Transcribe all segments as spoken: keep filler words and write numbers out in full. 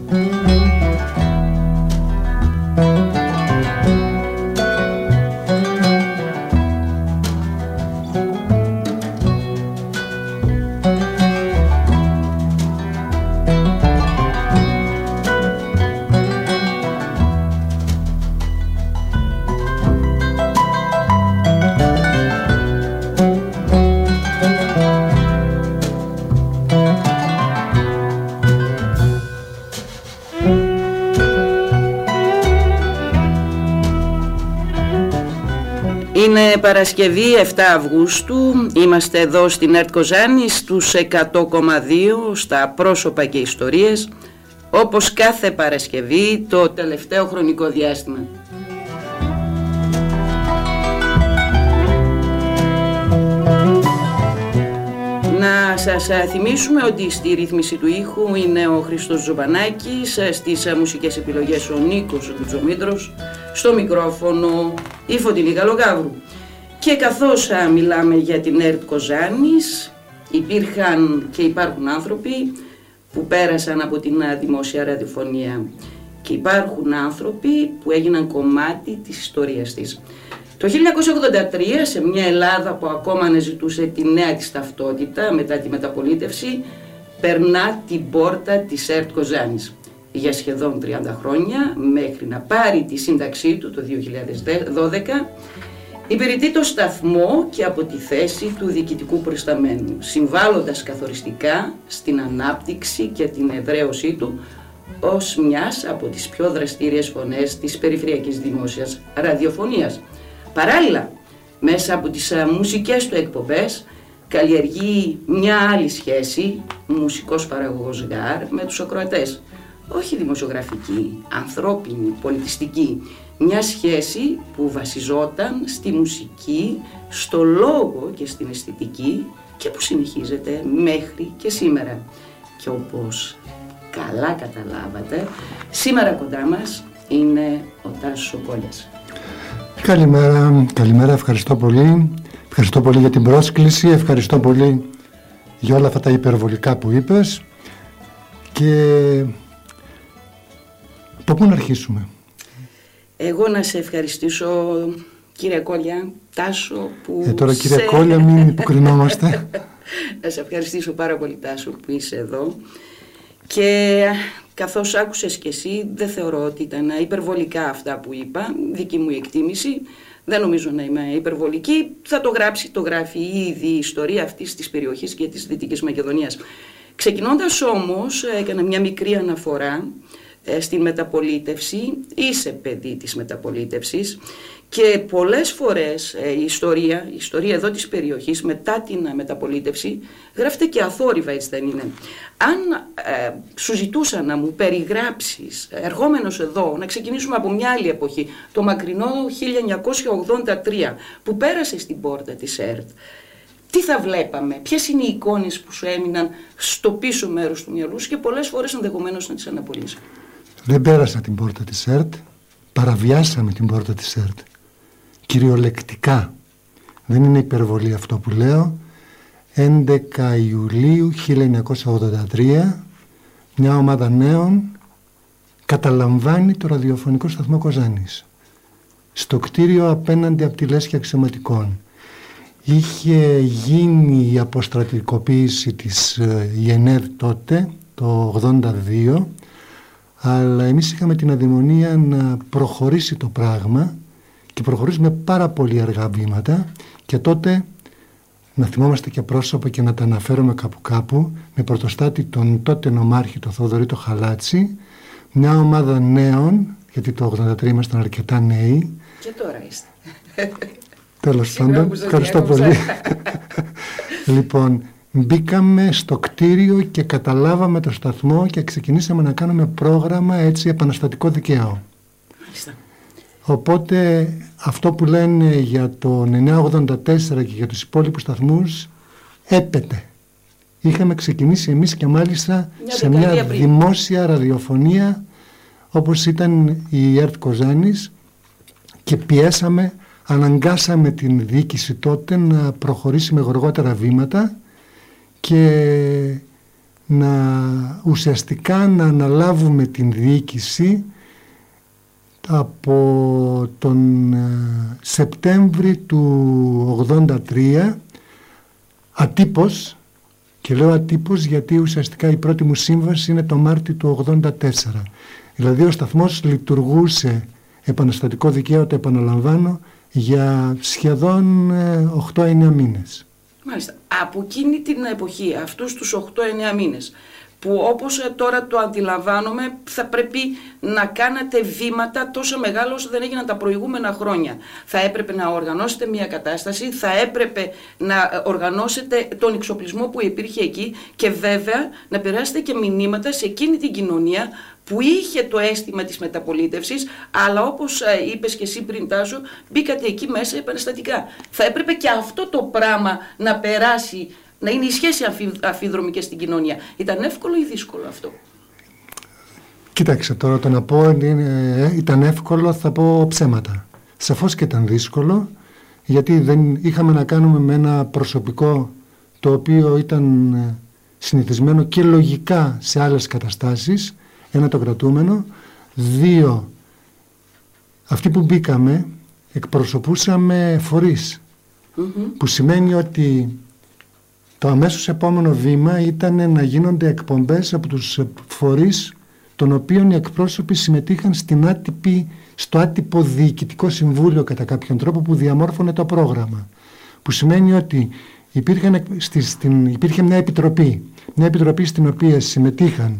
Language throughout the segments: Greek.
Είναι Παρασκευή εφτά Αυγούστου, είμαστε εδώ στην ΕΡΤ Κοζάνη στους εκατό κόμμα δύο στα πρόσωπα και ιστορίες, όπως κάθε Παρασκευή το τελευταίο χρονικό διάστημα. Να σας θυμίσουμε ότι στη ρύθμιση του ήχου είναι ο Χριστός Ζομπανάκης, στις μουσικές επιλογές ο Νίκος Κουτσομήτρος, στο μικρόφωνο η Φωτεινή Γαλογάβρου. Και καθώς μιλάμε για την ΕΡΤ Κοζάνης, υπήρχαν και υπάρχουν άνθρωποι που πέρασαν από την δημόσια ραδιοφωνία και υπάρχουν άνθρωποι που έγιναν κομμάτι της ιστορίας της. Το χίλια εννιακόσια ογδόντα τρία, σε μια Ελλάδα που ακόμα αναζητούσε τη νέα της ταυτότητα μετά τη μεταπολίτευση, περνά την πόρτα της ΕΡΤ Κοζάνης. Για σχεδόν τριάντα χρόνια, μέχρι να πάρει τη σύνταξή του το δύο χιλιάδες δώδεκα, υπηρετεί το σταθμό και από τη θέση του διοικητικού προϊσταμένου, συμβάλλοντας καθοριστικά στην ανάπτυξη και την εδραίωσή του ως μιας από τις πιο δραστήριες φωνές της περιφερειακής δημόσιας ραδιοφωνίας. Παράλληλα, μέσα από τις μουσικές του εκπομπές, καλλιεργεί μια άλλη σχέση, μουσικός παραγωγός ΓΑΡ, με τους ακροατές. Όχι δημοσιογραφική, ανθρώπινη, πολιτιστική. Μια σχέση που βασιζόταν στη μουσική, στο λόγο και στην αισθητική και που συνεχίζεται μέχρι και σήμερα. Και όπως καλά καταλάβατε, σήμερα κοντά μας είναι ο Τάσος ο Κόλλιας. Καλημέρα, καλημέρα, ευχαριστώ πολύ. Ευχαριστώ πολύ για την πρόσκληση, ευχαριστώ πολύ για όλα αυτά τα υπερβολικά που είπες. Και από πού να αρχίσουμε? Εγώ να σε ευχαριστήσω, κύριε Κόλλια, Τάσο, που ε, τώρα κύριε σε... Κόλλια, μην υποκρινόμαστε. Να σε ευχαριστήσω πάρα πολύ, Τάσο, που είσαι εδώ. Και καθώς άκουσες και εσύ, δεν θεωρώ ότι ήταν υπερβολικά αυτά που είπα, δική μου εκτίμηση. Δεν νομίζω να είμαι υπερβολική. Θα το γράψει, το γράφει ήδη η ιστορία αυτής της περιοχής και της Δυτικής Μακεδονίας. Ξεκινώντας όμως, έκανα μια μικρή αναφορά στην μεταπολίτευση. Είσαι παιδί της μεταπολίτευσης και πολλές φορές η ιστορία, η ιστορία εδώ της περιοχής μετά την μεταπολίτευση γράφεται και αθόρυβα, έτσι δεν είναι? Αν ε, σου ζητούσα να μου περιγράψεις, ερχόμενος εδώ, να ξεκινήσουμε από μια άλλη εποχή, το μακρινό χίλια εννιακόσια ογδόντα τρία που πέρασε στην πόρτα της ΕΡΤ, τι θα βλέπαμε, ποιες είναι οι εικόνες που σου έμειναν στο πίσω μέρος του μυαλού σου και πολλές φορές ενδεχομένως να τις αναπολύσεις? Δεν πέρασα την πόρτα της ΕΡΤ, παραβιάσαμε την πόρτα της ΕΡΤ. Κυριολεκτικά. Δεν είναι υπερβολή αυτό που λέω. έντεκα Ιουλίου χίλια εννιακόσια ογδόντα τρία, μια ομάδα νέων καταλαμβάνει το ραδιοφωνικό σταθμό Κοζάνης. Στο κτίριο απέναντι από τη λέσχη αξιωματικών. Είχε γίνει η αποστρατικοποίηση της ΙΕΝΕΡ τότε, το ογδόντα δύο, αλλά εμείς είχαμε την αδειμονία να προχωρήσει το πράγμα και προχωρήσουμε πάρα πολύ αργά βήματα και τότε να θυμόμαστε και πρόσωπα και να τα αναφέρουμε κάπου κάπου, με πρωτοστάτη τον τότε νομάρχη το Θοδωρή το Χαλάτσι, μια ομάδα νέων, γιατί το ογδόντα τρία ήμασταν αρκετά νέοι. Και τώρα είστε. Τέλος πάντων, ευχαριστώ πολύ. Λοιπόν, μπήκαμε στο κτίριο και καταλάβαμε το σταθμό και ξεκινήσαμε να κάνουμε πρόγραμμα έτσι επαναστατικό δικαίο. Μάλιστα. Οπότε αυτό που λένε για το χίλια εννιακόσια ογδόντα τέσσερα και για τους υπόλοιπους σταθμούς έπεται. Είχαμε ξεκινήσει εμείς και μάλιστα μια σε μια πριν. δημόσια ραδιοφωνία όπως ήταν η ΕΡΤ Κοζάνης και πιέσαμε, αναγκάσαμε την διοίκηση τότε να προχωρήσει με γοργότερα βήματα και να ουσιαστικά να αναλάβουμε την διοίκηση από τον Σεπτέμβρη του ογδόντα τρία, ατύπως, και λέω ατύπως γιατί ουσιαστικά η πρώτη μου σύμβαση είναι το Μάρτιο του ογδόντα τέσσερα. Δηλαδή ο σταθμός λειτουργούσε επαναστατικό δικαίο, το επαναλαμβάνω, για σχεδόν οκτώ εννέα μήνες. Μάλιστα. Από εκείνη την εποχή, αυτούς τους οκτώ εννέα μήνες, που όπως τώρα το αντιλαμβάνομαι θα πρέπει να κάνετε βήματα τόσο μεγάλα όσο δεν έγιναν τα προηγούμενα χρόνια. Θα έπρεπε να οργανώσετε μια κατάσταση, θα έπρεπε να οργανώσετε τον εξοπλισμό που υπήρχε εκεί και βέβαια να περάσετε και μηνύματα σε εκείνη την κοινωνία που είχε το αίσθημα της μεταπολίτευσης, αλλά όπως είπες και εσύ πριν, Τάσο, μπήκατε εκεί μέσα επαναστατικά. Θα έπρεπε και αυτό το πράγμα να περάσει, να είναι η σχέση αμφιδρομική στην κοινωνία. Ήταν εύκολο ή δύσκολο αυτό? Κοίταξε τώρα, το να πω ε, ήταν εύκολο θα πω ψέματα. Σαφώς και ήταν δύσκολο, γιατί δεν είχαμε να κάνουμε με ένα προσωπικό το οποίο ήταν συνηθισμένο και λογικά σε άλλες καταστάσεις. Ένα, το κρατούμενο. Δύο, αυτοί που μπήκαμε εκπροσωπούσαμε φορείς, mm-hmm. που σημαίνει ότι το αμέσως επόμενο βήμα ήταν να γίνονται εκπομπές από τους φορείς των οποίων οι εκπρόσωποι συμμετείχαν στην άτυπη, στο άτυπο διοικητικό συμβούλιο κατά κάποιον τρόπο που διαμόρφωνε το πρόγραμμα, που σημαίνει ότι υπήρχε, στη, στην, υπήρχε μια επιτροπή μια επιτροπή στην οποία συμμετείχαν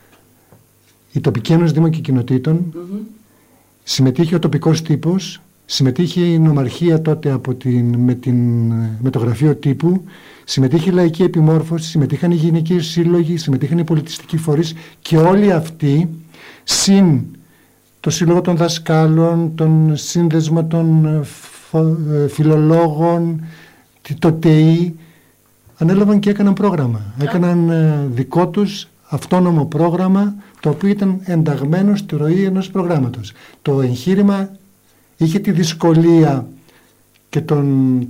η τοπική ένωση δήμων και κοινοτήτων, mm-hmm. συμμετείχε ο τοπικός τύπος, συμμετείχε η νομαρχία τότε από την, με, την, με το γραφείο τύπου, συμμετείχε η λαϊκή επιμόρφωση, συμμετείχαν οι γυναικοί σύλλογοι, συμμετείχαν οι πολιτιστικοί φορείς και όλοι αυτοί, συν το Σύλλογο των Δασκάλων, τον Σύνδεσμο των Φιλολόγων, το ΤΕΙ, ανέλαβαν και έκαναν πρόγραμμα. Έκαναν δικό τους αυτόνομο πρόγραμμα, το οποίο ήταν ενταγμένο στη ροή ενός προγράμματος. Το εγχείρημα είχε τη δυσκολία και τον,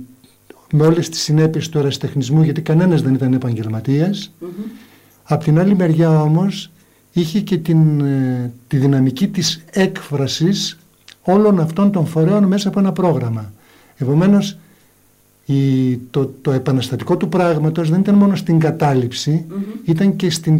με όλες τις συνέπειες του ερασιτεχνισμού, γιατί κανένας δεν ήταν επαγγελματίας. Mm-hmm. Απ' την άλλη μεριά όμως είχε και την, τη δυναμική της έκφρασης όλων αυτών των φορέων μέσα από ένα πρόγραμμα. Επομένως, η, το, το επαναστατικό του πράγματος δεν ήταν μόνο στην κατάληψη, mm-hmm. ήταν και στην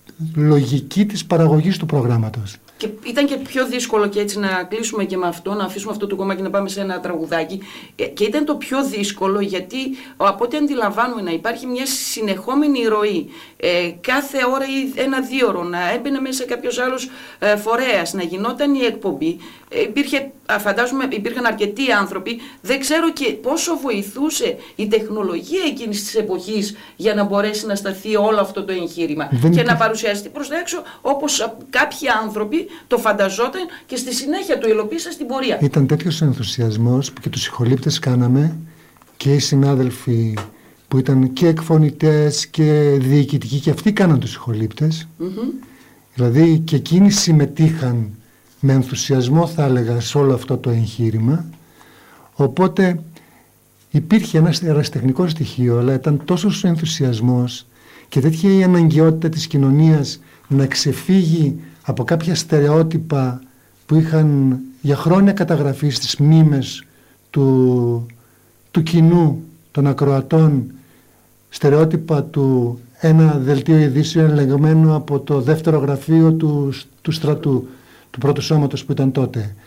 λογική της παραγωγής του προγράμματος. Και ήταν και πιο δύσκολο, και έτσι να κλείσουμε και με αυτό, να αφήσουμε αυτό το κομμάτι και να πάμε σε ένα τραγουδάκι. Και ήταν το πιο δύσκολο γιατί από ό,τι αντιλαμβάνουμε να υπάρχει μια συνεχόμενη ροή. Ε, κάθε ώρα ή ένα δύο ώρο να έμπαινε μέσα κάποιος άλλος ε, φορέας, να γινόταν η εκπομπή. Ε, υπήρχε, φαντάζομαι υπήρχαν αρκετοί άνθρωποι, δεν ξέρω και πόσο βοηθούσε η τεχνολογία εκείνης της εποχής για να μπορέσει να σταθεί όλο αυτό το εγχείρημα δεν και να παρουσιαστεί προς τα έξω όπως κάποιοι άνθρωποι το φανταζόταν και στη συνέχεια το υλοποίησα στην πορεία. Ήταν τέτοιος ενθουσιασμός που και τους ηχολήπτες κάναμε και οι συνάδελφοι που ήταν και εκφωνητές και διοικητικοί, και αυτοί κάναν τους ηχολήπτες. Mm-hmm. Δηλαδή και εκείνοι συμμετείχαν με ενθουσιασμό, θα έλεγα, σε όλο αυτό το εγχείρημα. Οπότε υπήρχε ένα ερασιτεχνικό στοιχείο, αλλά ήταν τόσος ο ενθουσιασμός και τέτοια η αναγκαιότητα της κοινωνίας να ξεφύγει από κάποια στερεότυπα που είχαν για χρόνια καταγραφεί στις μνήμες του, του κοινού, των ακροατών, στερεότυπα του ένα δελτίο ειδήσεων ελεγμένο από το δεύτερο γραφείο του, του στρατού, του πρώτου σώματος που ήταν τότε.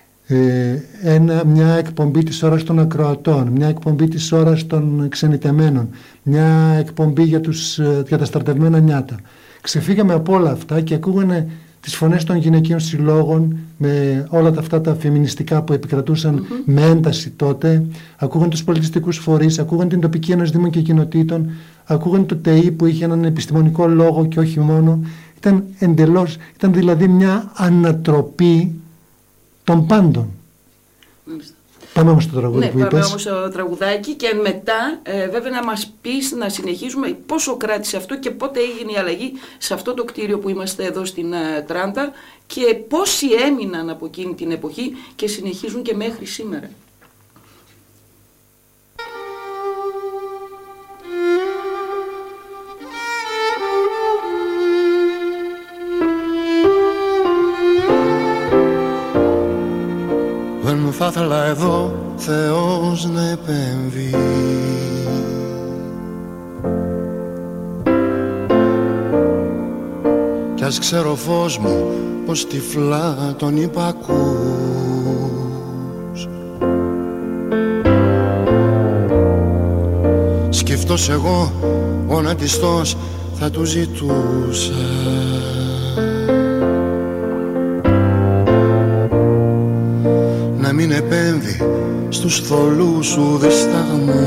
Ε, ένα, μια εκπομπή της ώρας των ακροατών, μια εκπομπή της ώρας των ξενιτεμένων, μια εκπομπή για, τους, για τα στρατευμένα νιάτα. Ξεφύγαμε από όλα αυτά και ακούγανε τις φωνές των γυναικείων συλλόγων με όλα τα αυτά τα φεμινιστικά που επικρατούσαν mm-hmm. με ένταση τότε. Ακούγαν τους πολιτιστικούς φορείς, ακούγαν την τοπική ένωση δήμων και κοινοτήτων, ακούγαν το ΤΕΙ που είχε έναν επιστημονικό λόγο και όχι μόνο. Ήταν εντελώς, ήταν δηλαδή μια ανατροπή των πάντων. Mm-hmm. Πάμε όμως στο τραγούδι ναι, που είπες. Πάμε όμως στο τραγουδάκι και μετά ε, βέβαια να μας πεις, να συνεχίσουμε πόσο κράτησε αυτό και πότε έγινε η αλλαγή σε αυτό το κτίριο που είμαστε εδώ στην ε, Τράντα και πόσοι έμειναν από εκείνη την εποχή και συνεχίζουν και μέχρι σήμερα. θα ήθελα εδώ Θεός να επέμβει. Κι ας ξέρω φως μου πως τυφλά τον υπακούς. Σκεφτός εγώ γονατιστός θα του ζητούσα να μην επέμβει στους θολούς σου δισταγμούς.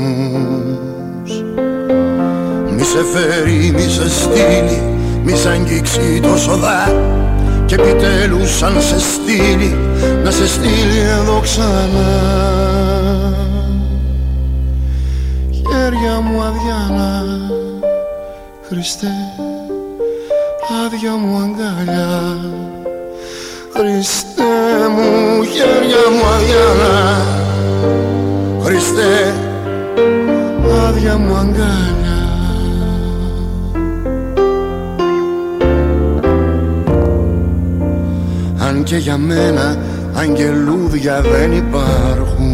Μη σε φέρει, μη σε στείλει, μη σ' αγγίξει το σοδά και επιτέλους αν σε στείλει να σε στείλει εδώ ξανά. Χέρια μου αδιάνα, Χριστέ, άδεια μου αγκάλια. Χριστέ μου, χέρια μου αδιάνα, Χριστέ, άδεια μου αγκάλια. Αν και για μένα αγγελούδια δεν υπάρχουν,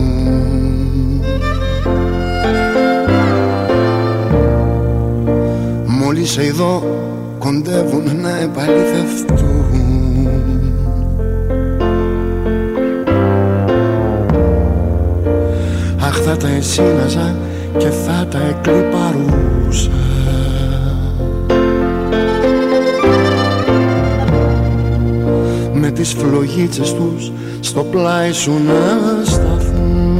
μόλις σε ειδώ κοντεύουν να επαληθευτούν. Αχ, θα τα εσύναζα και θα τα εκλιπαρούσα. Με τις φλογίτσες τους στο πλάι σου να σταθούν,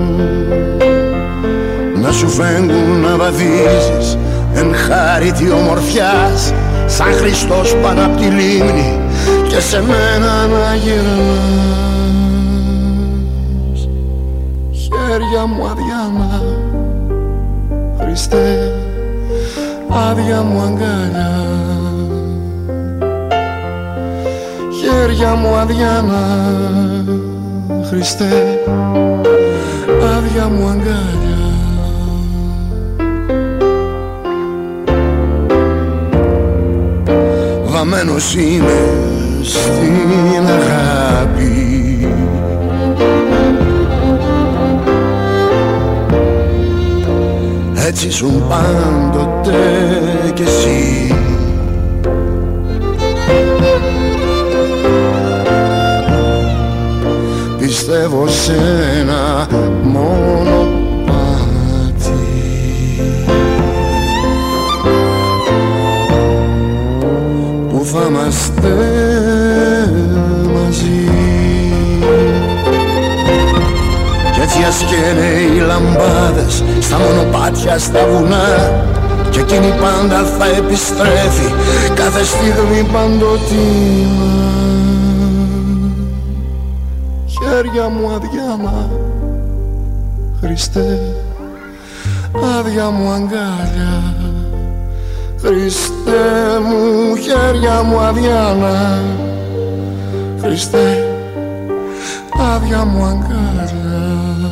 να σου φέγγουν να βαδίζεις εν χάρητη ομορφιάς, σαν Χριστός πάνω απ' τη λίμνη και σε μένα να γυρνάς. Χέρια μου αδιάνα, Χριστέ, άδεια μου αγκάλια. Χέρια μου αδιάνα, Χριστέ, άδεια μου αγκάλια. Βαμμένος είμαι στην αγάπη, έτσι ήσουν πάντοτε κι εσύ. Πιστεύω σε ένα μονοπάτι, που θα είμαστε μαζί. Κι έτσι ας καίνε οι λαμπάδες στα μονοπάτια, στα βουνά, κι εκείνη πάντα θα επιστρέφει κάθε στιγμή παντοτινά. Χέρια μου αδιάνα, Χριστέ, άδεια μου αγκάλια. Χριστέ μου, χέρια μου αδιάνα, Χριστέ, άδεια μου αγκάλια.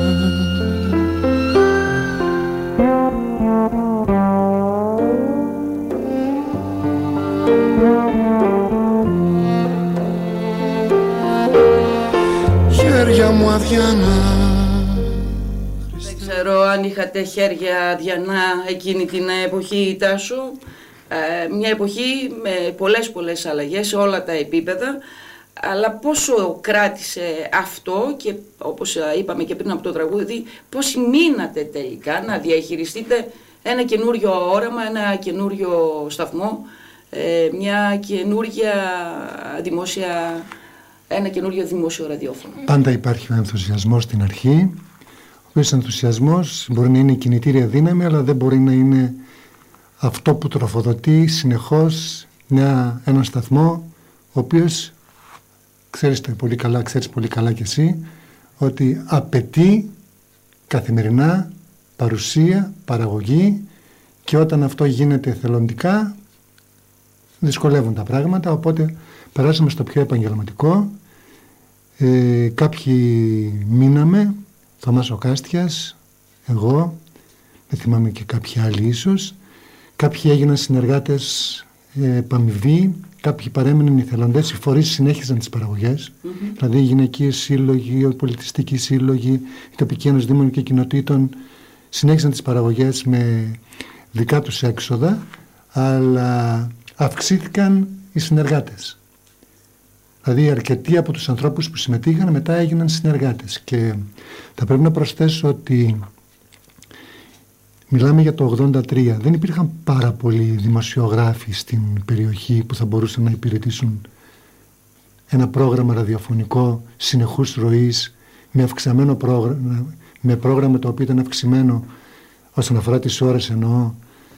Χέρια μου αδιάνα. Δεν ξέρω αν είχατε χέρια αδιανά εκείνη την εποχή, Τάσο. Ε, μια εποχή με πολλές πολλές αλλαγές σε όλα τα επίπεδα, αλλά πόσο κράτησε αυτό και όπως είπαμε και πριν από το τραγούδι, πώς μείνατε τελικά να διαχειριστείτε ένα καινούριο όραμα, ένα καινούριο σταθμό, ε, μια καινούρια δημόσια, ένα καινούριο δημόσιο ραδιόφωνο. Πάντα υπάρχει ο ενθουσιασμός στην αρχή, ο οποίος ενθουσιασμός μπορεί να είναι η κινητήρια δύναμη, αλλά δεν μπορεί να είναι αυτό που τροφοδοτεί συνεχώς μια, έναν σταθμό, ο οποίος, ξέρεις το πολύ καλά, ξέρεις πολύ καλά κι εσύ, ότι απαιτεί καθημερινά παρουσία, παραγωγή, και όταν αυτό γίνεται εθελοντικά δυσκολεύουν τα πράγματα, οπότε περάσαμε στο πιο επαγγελματικό. Ε, κάποιοι μείναμε, Θωμάς ο Κάστιας, εγώ, δεν θυμάμαι και κάποιοι άλλοι ίσως. Κάποιοι έγιναν συνεργάτες επαμοιβή, κάποιοι παρέμειναν εθελοντές, οι φορείς συνέχιζαν τις παραγωγές, mm-hmm. δηλαδή οι γυναικείες σύλλογοι, οι πολιτιστικοί σύλλογοι, οι τοπικοί ένωσες δήμων και κοινοτήτων συνέχιζαν τις παραγωγές με δικά τους έξοδα, αλλά αυξήθηκαν οι συνεργάτες. Δηλαδή αρκετοί από τους ανθρώπους που συμμετείχαν μετά έγιναν συνεργάτες. Και θα πρέπει να προσθέσω ότι μιλάμε για το ογδόντα τρία. Δεν υπήρχαν πάρα πολλοί δημοσιογράφοι στην περιοχή που θα μπορούσαν να υπηρετήσουν ένα πρόγραμμα ραδιοφωνικό συνεχούς ροής με αυξημένο πρόγραμμα, με πρόγραμμα το οποίο ήταν αυξημένο όσον αφορά τις ώρες εννοώ.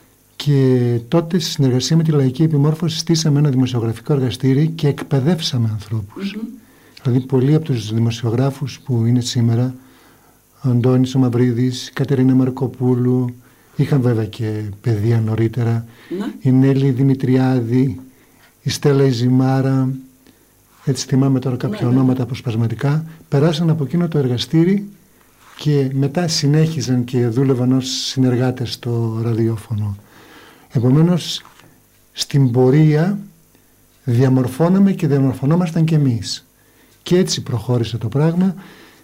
Και τότε στη συνεργασία με τη Λαϊκή Επιμόρφωση στήσαμε ένα δημοσιογραφικό εργαστήρι και εκπαιδεύσαμε ανθρώπους. Mm-hmm. Δηλαδή πολλοί από τους δημοσιογράφους που είναι σήμερα, ο Αντώνης ο Μαυρίδης, η Κατερίνα Μαρκοπούλου, είχαν βέβαια και παιδεία νωρίτερα, mm-hmm. η Νέλη Δημητριάδη, η Στέλλα Ιζημάρα, έτσι θυμάμαι τώρα κάποια mm-hmm. ονόματα αποσπασματικά, περάσαν από εκείνο το εργαστήρι και μετά συνέχιζαν και δούλευαν ως συνεργάτες στο ραδιόφωνο. Επομένως, στην πορεία διαμορφώναμε και διαμορφωνόμασταν και εμείς. Και έτσι προχώρησε το πράγμα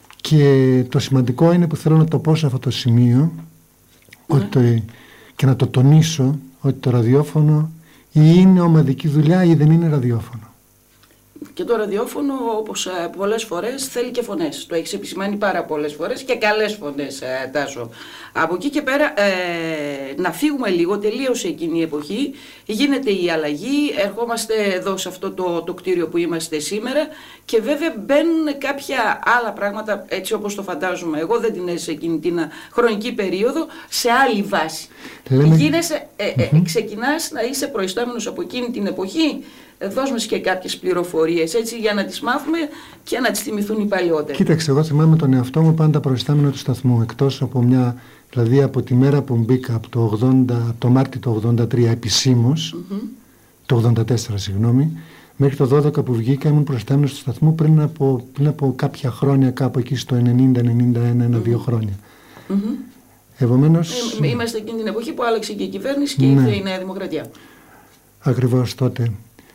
και το σημαντικό είναι που θέλω να το πω σε αυτό το σημείο mm. ότι το, και να το τονίσω ότι το ραδιόφωνο ή είναι ομαδική δουλειά ή δεν είναι ραδιόφωνο. Και το ραδιόφωνο, όπως πολλές φορές, θέλει και φωνές. Το έχεις επισημάνει πάρα πολλές φορές και καλές φωνές, Τάσο. Από εκεί και πέρα, ε, να φύγουμε λίγο, τελείωσε εκείνη η εποχή, γίνεται η αλλαγή, ερχόμαστε εδώ σε αυτό το, το κτίριο που είμαστε σήμερα και βέβαια μπαίνουν κάποια άλλα πράγματα, έτσι όπως το φαντάζομαι εγώ, δεν την έζησα εκείνη την χρονική περίοδο, σε άλλη βάση. Λέμε... Γίνεσαι, ε, ε, mm-hmm. ξεκινάς να είσαι προϊστάμενος από εκείνη την εποχή. Δώσ' μας και κάποιες πληροφορίες έτσι για να τις μάθουμε και να τις θυμηθούν οι παλιότεροι. Κοίταξε, εγώ θυμάμαι τον εαυτό μου πάντα προϊστάμενο του σταθμού, εκτός από μια, δηλαδή από τη μέρα που μπήκα από το, ογδόντα, το Μάρτιο του ογδόντα τρία επισήμως, mm-hmm. το ογδόντα τέσσερα συγγνώμη, μέχρι το δώδεκα που βγήκα ήμουν προϊστάμενος του σταθμού πριν από, πριν από κάποια χρόνια, κάπου εκεί στο ενενήντα ενενήντα ένα, ένα-δύο mm-hmm. χρόνια. Mm-hmm. Επομένως, ε, είμαστε εκείνη την εποχή που άλλαξε και η κυβέρνηση και ναι. ήρθε η Νέα Δημοκρατία. Ακριβώς τότε.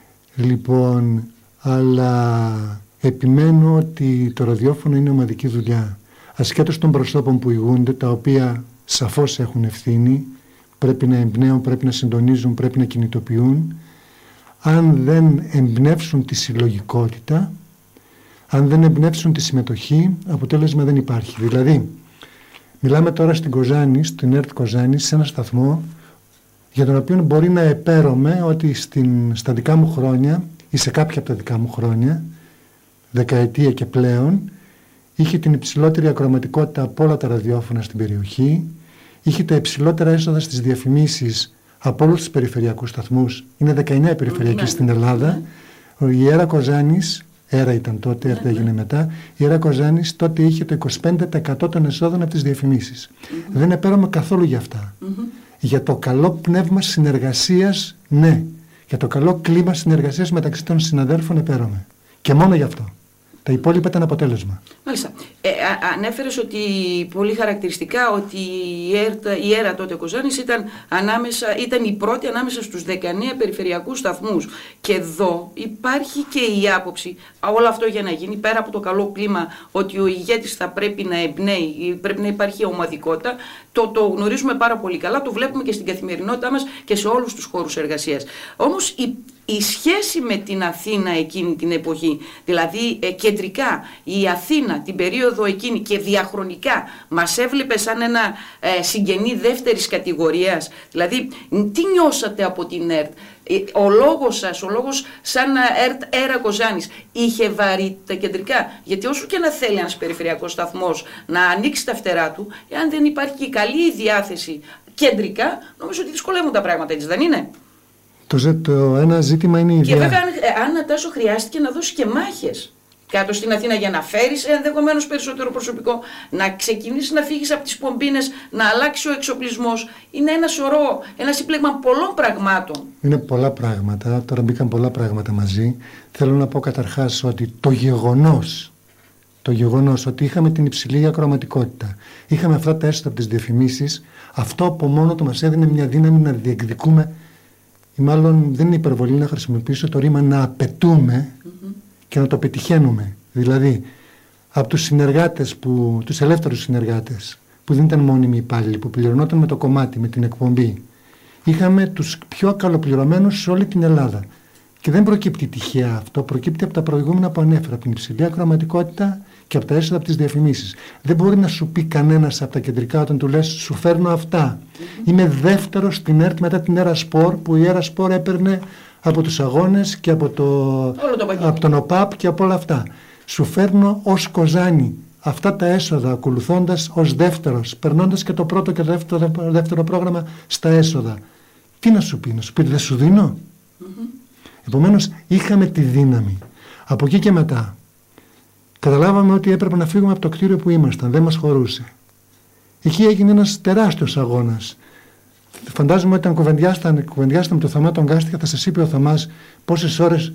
Λοιπόν, αλλά επιμένω ότι το ραδιόφωνο είναι ομαδική δουλειά. Ασχέτως των προσώπων που ηγούνται, τα οποία σαφώς έχουν ευθύνη, πρέπει να εμπνέουν, πρέπει να συντονίζουν, πρέπει να κινητοποιούν. Αν δεν εμπνεύσουν τη συλλογικότητα, αν δεν εμπνεύσουν τη συμμετοχή, αποτέλεσμα δεν υπάρχει. Δηλαδή, μιλάμε τώρα στην Κοζάνη, στην ΕΡΤ Κοζάνη, σε ένα σταθμό για τον οποίο μπορεί να επαίρομαι ότι στην, στα δικά μου χρόνια ή σε κάποια από τα δικά μου χρόνια, δεκαετία και πλέον, είχε την υψηλότερη ακροματικότητα από όλα τα ραδιόφωνα στην περιοχή, είχε τα υψηλότερα έσοδα στις διαφημίσεις από όλους τους περιφερειακούς σταθμούς, είναι δεκαεννέα περιφερειακοί στην Ελλάδα. Η Έρα Κοζάνης, Έρα ήταν τότε, Έρα έγινε μετά, η Έρα Κοζάνης τότε είχε το είκοσι πέντε τοις εκατό των εσόδων από τις διαφημίσεις. Mm-hmm. Δεν επαίρομαι καθόλου για αυτά. Mm-hmm. Για το καλό πνεύμα συνεργασίας, ναι. Για το καλό κλίμα συνεργασίας μεταξύ των συναδέλφων επαίρομαι. Και μόνο γι' αυτό. Τα υπόλοιπα ήταν αποτέλεσμα. Μάλιστα. Ε, α, ανέφερες ότι πολύ χαρακτηριστικά ότι η, ΕΡΤ, η ΕΡΑ τότε Κοζάνης ήταν, ανάμεσα, ήταν η πρώτη ανάμεσα στους δεκαεννέα περιφερειακούς σταθμούς. Και εδώ υπάρχει και η άποψη, όλο αυτό για να γίνει, πέρα από το καλό κλίμα, ότι ο ηγέτης θα πρέπει να εμπνέει, πρέπει να υπάρχει ομαδικότητα, το, το γνωρίζουμε πάρα πολύ καλά, το βλέπουμε και στην καθημερινότητά μας και σε όλους τους χώρους εργασίας. Όμως η Η σχέση με την Αθήνα εκείνη την εποχή, δηλαδή ε, κεντρικά η Αθήνα την περίοδο εκείνη και διαχρονικά μας έβλεπε σαν ένα ε, συγγενή δεύτερης κατηγορίας, δηλαδή τι νιώσατε από την ΕΡΤ, ε, ο λόγος σας, ο λόγος σαν ΕΡΤ Έρα Κοζάνης είχε βαρύτητα κεντρικά, γιατί όσο και να θέλει ένας περιφερειακός σταθμός να ανοίξει τα φτερά του, εάν δεν υπάρχει καλή διάθεση κεντρικά, νομίζω ότι δυσκολεύουν τα πράγματα, έτσι δεν είναι? Το, το ένα ζήτημα είναι η ιδέα. Και βέβαια, αν, αν Τάσο, χρειάστηκε να δώσει και μάχες κάτω στην Αθήνα για να φέρεις ενδεχομένως περισσότερο προσωπικό, να ξεκινήσει να φύγεις από τις πομπίνες, να αλλάξει ο εξοπλισμός. Είναι ένα σωρό, ένα σύμπλεγμα πολλών πραγμάτων. Είναι πολλά πράγματα. Τώρα μπήκαν πολλά πράγματα μαζί. Θέλω να πω καταρχάς ότι το γεγονός, το γεγονός ότι είχαμε την υψηλή ακροματικότητα, είχαμε αυτά τα έσοδα από τις διαφημίσεις, αυτό από μόνο του μας έδινε μια δύναμη να διεκδικούμε ή μάλλον δεν είναι υπερβολή να χρησιμοποιήσω το ρήμα να απαιτούμε mm-hmm. και να το πετυχαίνουμε. Δηλαδή, από τους συνεργάτες, που, τους ελεύθερους συνεργάτες, που δεν ήταν μόνιμοι υπάλληλοι, που πληρωνόταν με το κομμάτι, με την εκπομπή, είχαμε τους πιο καλοπληρωμένους σε όλη την Ελλάδα. Και δεν προκύπτει τυχαία αυτό, προκύπτει από τα προηγούμενα που ανέφερα, από την υψηλή ακροαματικότητα και από τα έσοδα από τις διαφημίσεις. Δεν μπορεί να σου πει κανένας από τα κεντρικά όταν του λες σου φέρνω αυτά. Mm-hmm. Είμαι δεύτερος στην ΕΡΤ μετά την Έρα Σπορ, που η Έρα Σπορ έπαιρνε από τους αγώνες και από, το, το από τον ΟΠΑΠ και από όλα αυτά. Σου φέρνω ως Κοζάνη αυτά τα έσοδα, ακολουθώντας ως δεύτερος, περνώντας και το πρώτο και το δεύτερο, δεύτερο πρόγραμμα στα έσοδα. Τι να σου πει, να σου πει δεν σου δίνω. Mm-hmm. Επομένως είχαμε τη δύναμη. Από εκεί και μετά καταλάβαμε ότι έπρεπε να φύγουμε από το κτίριο που ήμασταν, δεν μας χωρούσε. Εκεί έγινε ένας τεράστιος αγώνας. Φαντάζομαι ότι όταν κουβεντιάσατε με το Θωμά τον Κάστικα, θα σας είπε ο Θωμάς πόσες ώρες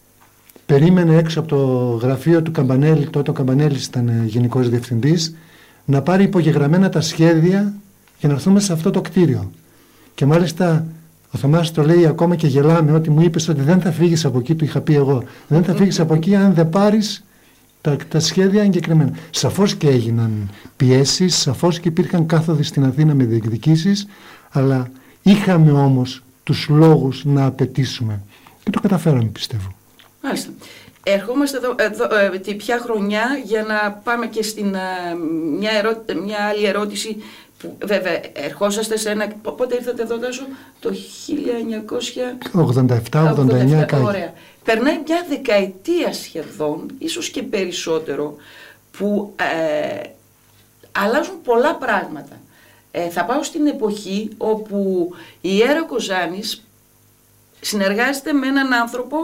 περίμενε έξω από το γραφείο του Καμπανέλη, τότε ο Καμπανέλης ήταν γενικός διευθυντής, να πάρει υπογεγραμμένα τα σχέδια για να έρθουμε σε αυτό το κτίριο. Και μάλιστα ο Θωμάς το λέει ακόμα και γελάμε, ότι μου είπες ότι δεν θα φύγεις από εκεί, του είχα πει εγώ. Δεν θα φύγεις από εκεί αν δεν πάρεις τα, τα σχέδια εγκεκριμένα. Σαφώς και έγιναν πιέσεις, σαφώς και υπήρχαν κάθοδοι στην Αθήνα με διεκδικήσεις, αλλά είχαμε όμως τους λόγους να απαιτήσουμε. Και το καταφέραμε, πιστεύω. Μάλιστα. Ερχόμαστε εδώ, εδώ ε, τη ποια χρονιά για να πάμε και στην ε, μια, ερώ, μια άλλη ερώτηση. Που, βέβαια, ερχόσαστε σε ένα. Πότε ήρθατε εδώ, Τάσο? Το χίλια εννιακόσια ογδόντα επτά ογδόντα εννιά. Ωραία. Περνάει μια δεκαετία σχεδόν, ίσως και περισσότερο, που ε, αλλάζουν πολλά πράγματα. Ε, θα πάω στην εποχή όπου η Έρα Κοζάνης συνεργάζεται με έναν άνθρωπο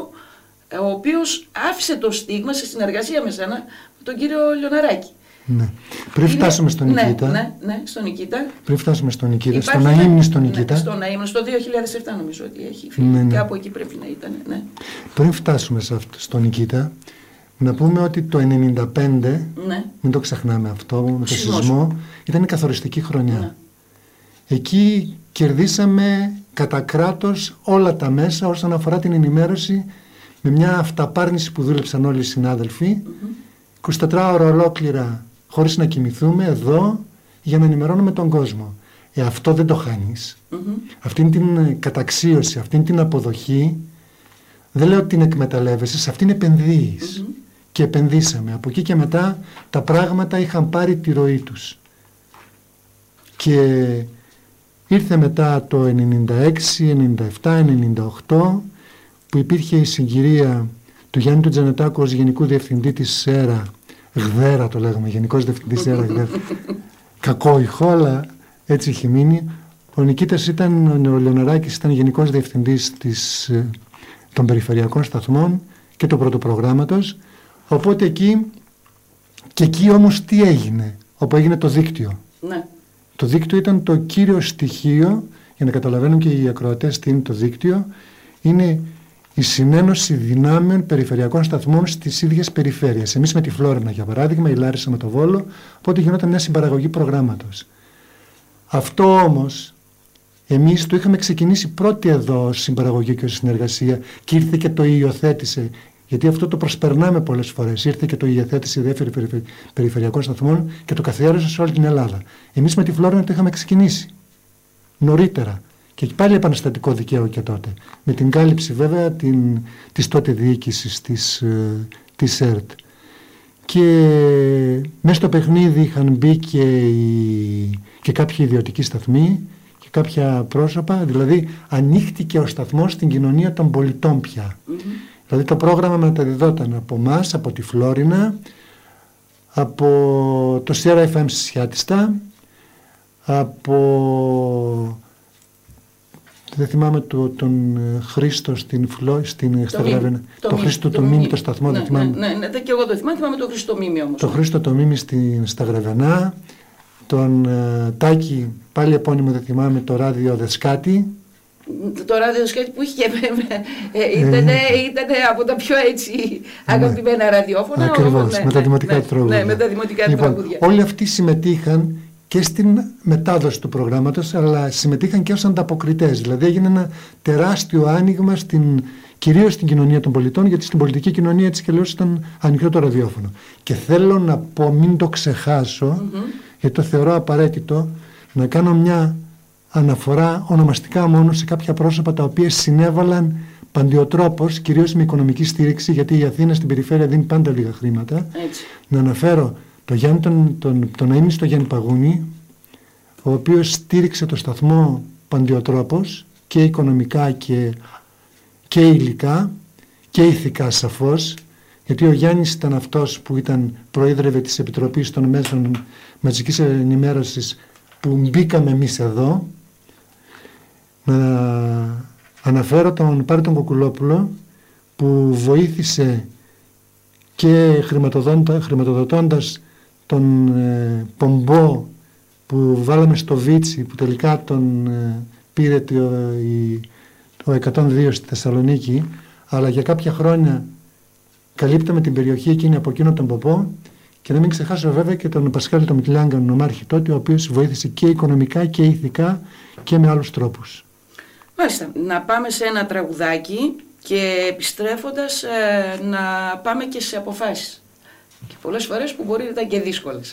ο οποίος άφησε το στίγμα σε συνεργασία με σένα, με τον κύριο Λιοναράκη. Ναι. Πριν είναι... φτάσουμε στον ναι, Νικήτα. Ναι, ναι, στον Νικήτα. Πριν φτάσουμε στον Νικήτα, στον Αείμνη στον Νικήτα. Ναι, στον Αείμνη, στο δύο χιλιάδες επτά νομίζω ότι έχει φύγει. Ναι, ναι. Κάπου εκεί πρέπει να ήταν. Ναι. Πριν φτάσουμε σε αυτό, στον Νικήτα, να πούμε ότι το ενενήντα πέντε, ναι. μην το ξεχνάμε αυτό, με το σεισμό, ήταν η καθοριστική χρονιά. Ναι. Εκεί κερδίσαμε κατά κράτος όλα τα μέσα όσον αφορά την ενημέρωση, με μια αυταπάρνηση που δούλεψαν όλοι οι συνάδελφοι, mm-hmm. είκοσι τέσσερις ώρα ολόκληρα χωρίς να κοιμηθούμε εδώ για να ενημερώνουμε τον κόσμο. Ε, αυτό δεν το χάνεις. Mm-hmm. Αυτήν την καταξίωση, αυτήν την αποδοχή, δεν λέω ότι την εκμεταλλεύεσαι, σε αυτήν επενδύεις. Mm-hmm. Και επενδύσαμε. Από εκεί και μετά τα πράγματα είχαν πάρει τη ροή τους. Και ήρθε μετά το ενενήντα έξι, ενενήντα επτά, ενενήντα οκτώ, που υπήρχε η συγκυρία του Γιάννη του Τζανετάκου ως Γενικού Διευθυντή της ΕΡΑ, Γδέρα το λέγαμε, Γενικός Διευθυντής ΕΡΑ, Γδέρα. Κακό ηχό, αλλά έτσι είχε μείνει. Ο Νικήτας ήταν, ο Λεωναράκης ήταν Γενικός Διευθυντής της, των Περιφερειακών Σταθμών και του Πρωτοπρογράμματος. Οπότε εκεί, και εκεί όμως τι έγινε, όπου έγινε το δίκτυο. Ναι. Το δίκτυο ήταν το κύριο στοιχείο, για να καταλαβαίνουν και οι ακροατές τι είναι το δίκτυο, είναι η συνένωση δυνάμεων περιφερειακών σταθμών στις ίδιες περιφέρειες. Εμείς με τη Φλόρινα, για παράδειγμα, η Λάρισα με το Βόλο, οπότε γινόταν μια συμπαραγωγή προγράμματος. Αυτό όμως, εμείς το είχαμε ξεκινήσει πρώτοι εδώ ως συμπαραγωγή και ως συνεργασία και ήρθε και το υιοθέτησε, γιατί αυτό το προσπερνάμε πολλές φορές. Ήρθε και το υιοθέτησε η δεύτερη περιφερειακών σταθμών και το καθιέρωσε σε όλη την Ελλάδα. Εμείς με τη Φλόρινα το είχαμε ξεκινήσει νωρίτερα. Και πάλι επαναστατικό δικαίωμα και τότε. Με την κάλυψη βέβαια την, της τότε διοίκησης της, της ΕΡΤ. Και μέσα στο παιχνίδι είχαν μπει και, οι, και κάποιοι ιδιωτικοί σταθμοί και κάποια πρόσωπα. Δηλαδή ανοίχτηκε ο σταθμός στην κοινωνία των πολιτών πια. Mm-hmm. Δηλαδή το πρόγραμμα μεταδιδόταν από εμάς, από τη Φλόρινα, από το Sierra εφ εμ Σιάτιστα, από... Δεν θυμάμαι το, τον Χρήστο στην Φλό, στην Σταγραβένα. Το, το Χρήστο το, το Μίμη, το σταθμό, ναι, δεν θυμάμαι. Ναι, ναι, ναι, και εγώ το θυμάμαι, θυμάμαι το Χρήστο Μίμη όμως. Το Χρήστο το Μίμη στην Σταγραβενά, τον uh, Τάκη, πάλι επώνυμο δεν θυμάμαι, το ράδιο Δεσκάτη. Το ράδιο Δεσκάτη που είχε, ε, ήταν, ε, ήταν από τα πιο έτσι αγαπημένα ραδιόφωνα. Ακριβώς, ναι, με τα δημοτικά ναι, τραγούδια. Ναι, με τα δημοτικά λοιπόν, τραγούδια. Όλοι αυτοί συμμετείχαν και στην μετάδοση του προγράμματος, αλλά συμμετείχαν και ως ανταποκριτές. Δηλαδή έγινε ένα τεράστιο άνοιγμα στην, κυρίως στην κοινωνία των πολιτών, γιατί στην πολιτική κοινωνία έτσι και αλλιώς ήταν ανοιχτό το ραδιόφωνο. Και θέλω να πω, μην το ξεχάσω, mm-hmm. γιατί το θεωρώ απαραίτητο, να κάνω μια αναφορά ονομαστικά μόνο σε κάποια πρόσωπα τα οποία συνέβαλαν παντιοτρόπως, κυρίως με οικονομική στήριξη, γιατί η Αθήνα στην περιφέρεια δίνει πάντα λίγα χρήματα. Έτσι. Να αναφέρω το Γιάννη, τον, τον, τον αείμνηστο Γιάννη Παγούνη, ο οποίος στήριξε το σταθμό παντιοτρόπως και οικονομικά και, και υλικά και ηθικά σαφώς, γιατί ο Γιάννης ήταν αυτός που ήταν προείδρευε της Επιτροπής των Μέσων Μαζικής Ενημέρωσης που μπήκαμε εμείς εδώ. Να αναφέρω τον Πάρη τον Κοκουλόπουλο, που βοήθησε και χρηματοδοτώντας τον ε, πομπό που βάλαμε στο Βίτσι, που τελικά τον ε, πήρε το, η, το εκατόν δύο στη Θεσσαλονίκη, αλλά για κάποια χρόνια καλύπταμε την περιοχή εκείνη από εκείνο τον πομπό. Και να μην ξεχάσω βέβαια και τον Πασχάλη τον Μικηλάγκα, τον νομάρχη τότε, ο οποίος βοήθησε και οικονομικά και ηθικά και με άλλους τρόπους. Μάλιστα, να πάμε σε ένα τραγουδάκι και επιστρέφοντας ε, να πάμε και σε αποφάσεις. Και πολλές φορές που μπορεί να ήταν και δύσκολες.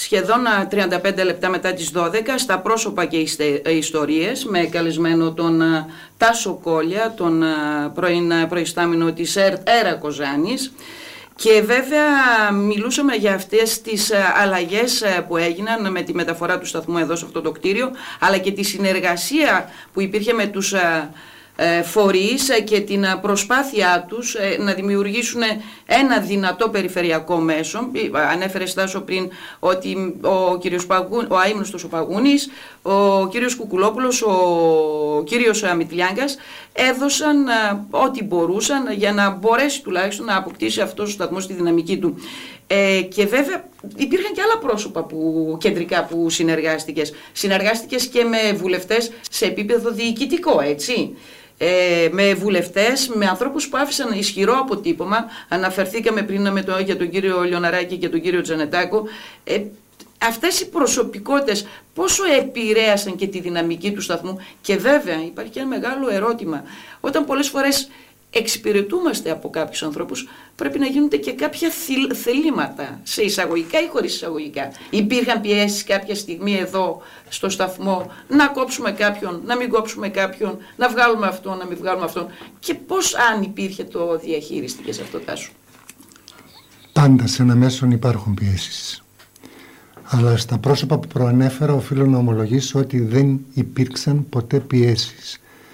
σχεδόν τριάντα πέντε λεπτά μετά τις δώδεκα, στα πρόσωπα και ιστορίες, με καλεσμένο τον Τάσο Κόλια, τον πρώην προϊστάμινο της ΕΡΤ Έρα Κοζάνης. Και βέβαια μιλούσαμε για αυτές τις αλλαγές που έγιναν με τη μεταφορά του σταθμού εδώ σε αυτό το κτίριο, αλλά και τη συνεργασία που υπήρχε με τους φορείς και την προσπάθειά τους να δημιουργήσουν ένα δυνατό περιφερειακό μέσο. Ανέφερε Στάσο πριν ότι ο κύριος Παγού, ο αείμνηστος ο Παγούνης, ο κύριος Κουκουλόπουλος, ο κύριος Μητλιάγκας έδωσαν ό,τι μπορούσαν για να μπορέσει τουλάχιστον να αποκτήσει αυτός ο σταθμός τη δυναμική του. Ε, και βέβαια υπήρχαν και άλλα πρόσωπα που, κεντρικά που συνεργάστηκες. Συνεργάστηκες και με βουλευτές σε επίπεδο διοικητικό, έτσι. Ε, με βουλευτές, με ανθρώπους που άφησαν ισχυρό αποτύπωμα. Αναφερθήκαμε πριν με το, για τον κύριο Λιοναράκη και τον κύριο Τζανετάκο. Ε, αυτές οι προσωπικότητες πόσο επηρέασαν και τη δυναμική του σταθμού. Και βέβαια υπάρχει και ένα μεγάλο ερώτημα. Όταν πολλές φορές εξυπηρετούμαστε από κάποιους ανθρώπους, πρέπει να γίνονται και κάποια θελήματα, σε εισαγωγικά ή χωρίς εισαγωγικά. Υπήρχαν πιέσεις κάποια στιγμή εδώ στο σταθμό να κόψουμε κάποιον, να μην κόψουμε κάποιον, να βγάλουμε αυτόν, να μην βγάλουμε αυτόν. Και πώς, αν υπήρχε, το διαχείριστηκες αυτό, Τάσο? Πάντα σε ένα μέσον υπάρχουν πιέσεις. Αλλά στα πρόσωπα που προανέφερα οφείλω να ομολογήσω ότι δεν υπήρξαν ποτέ πιέσεις.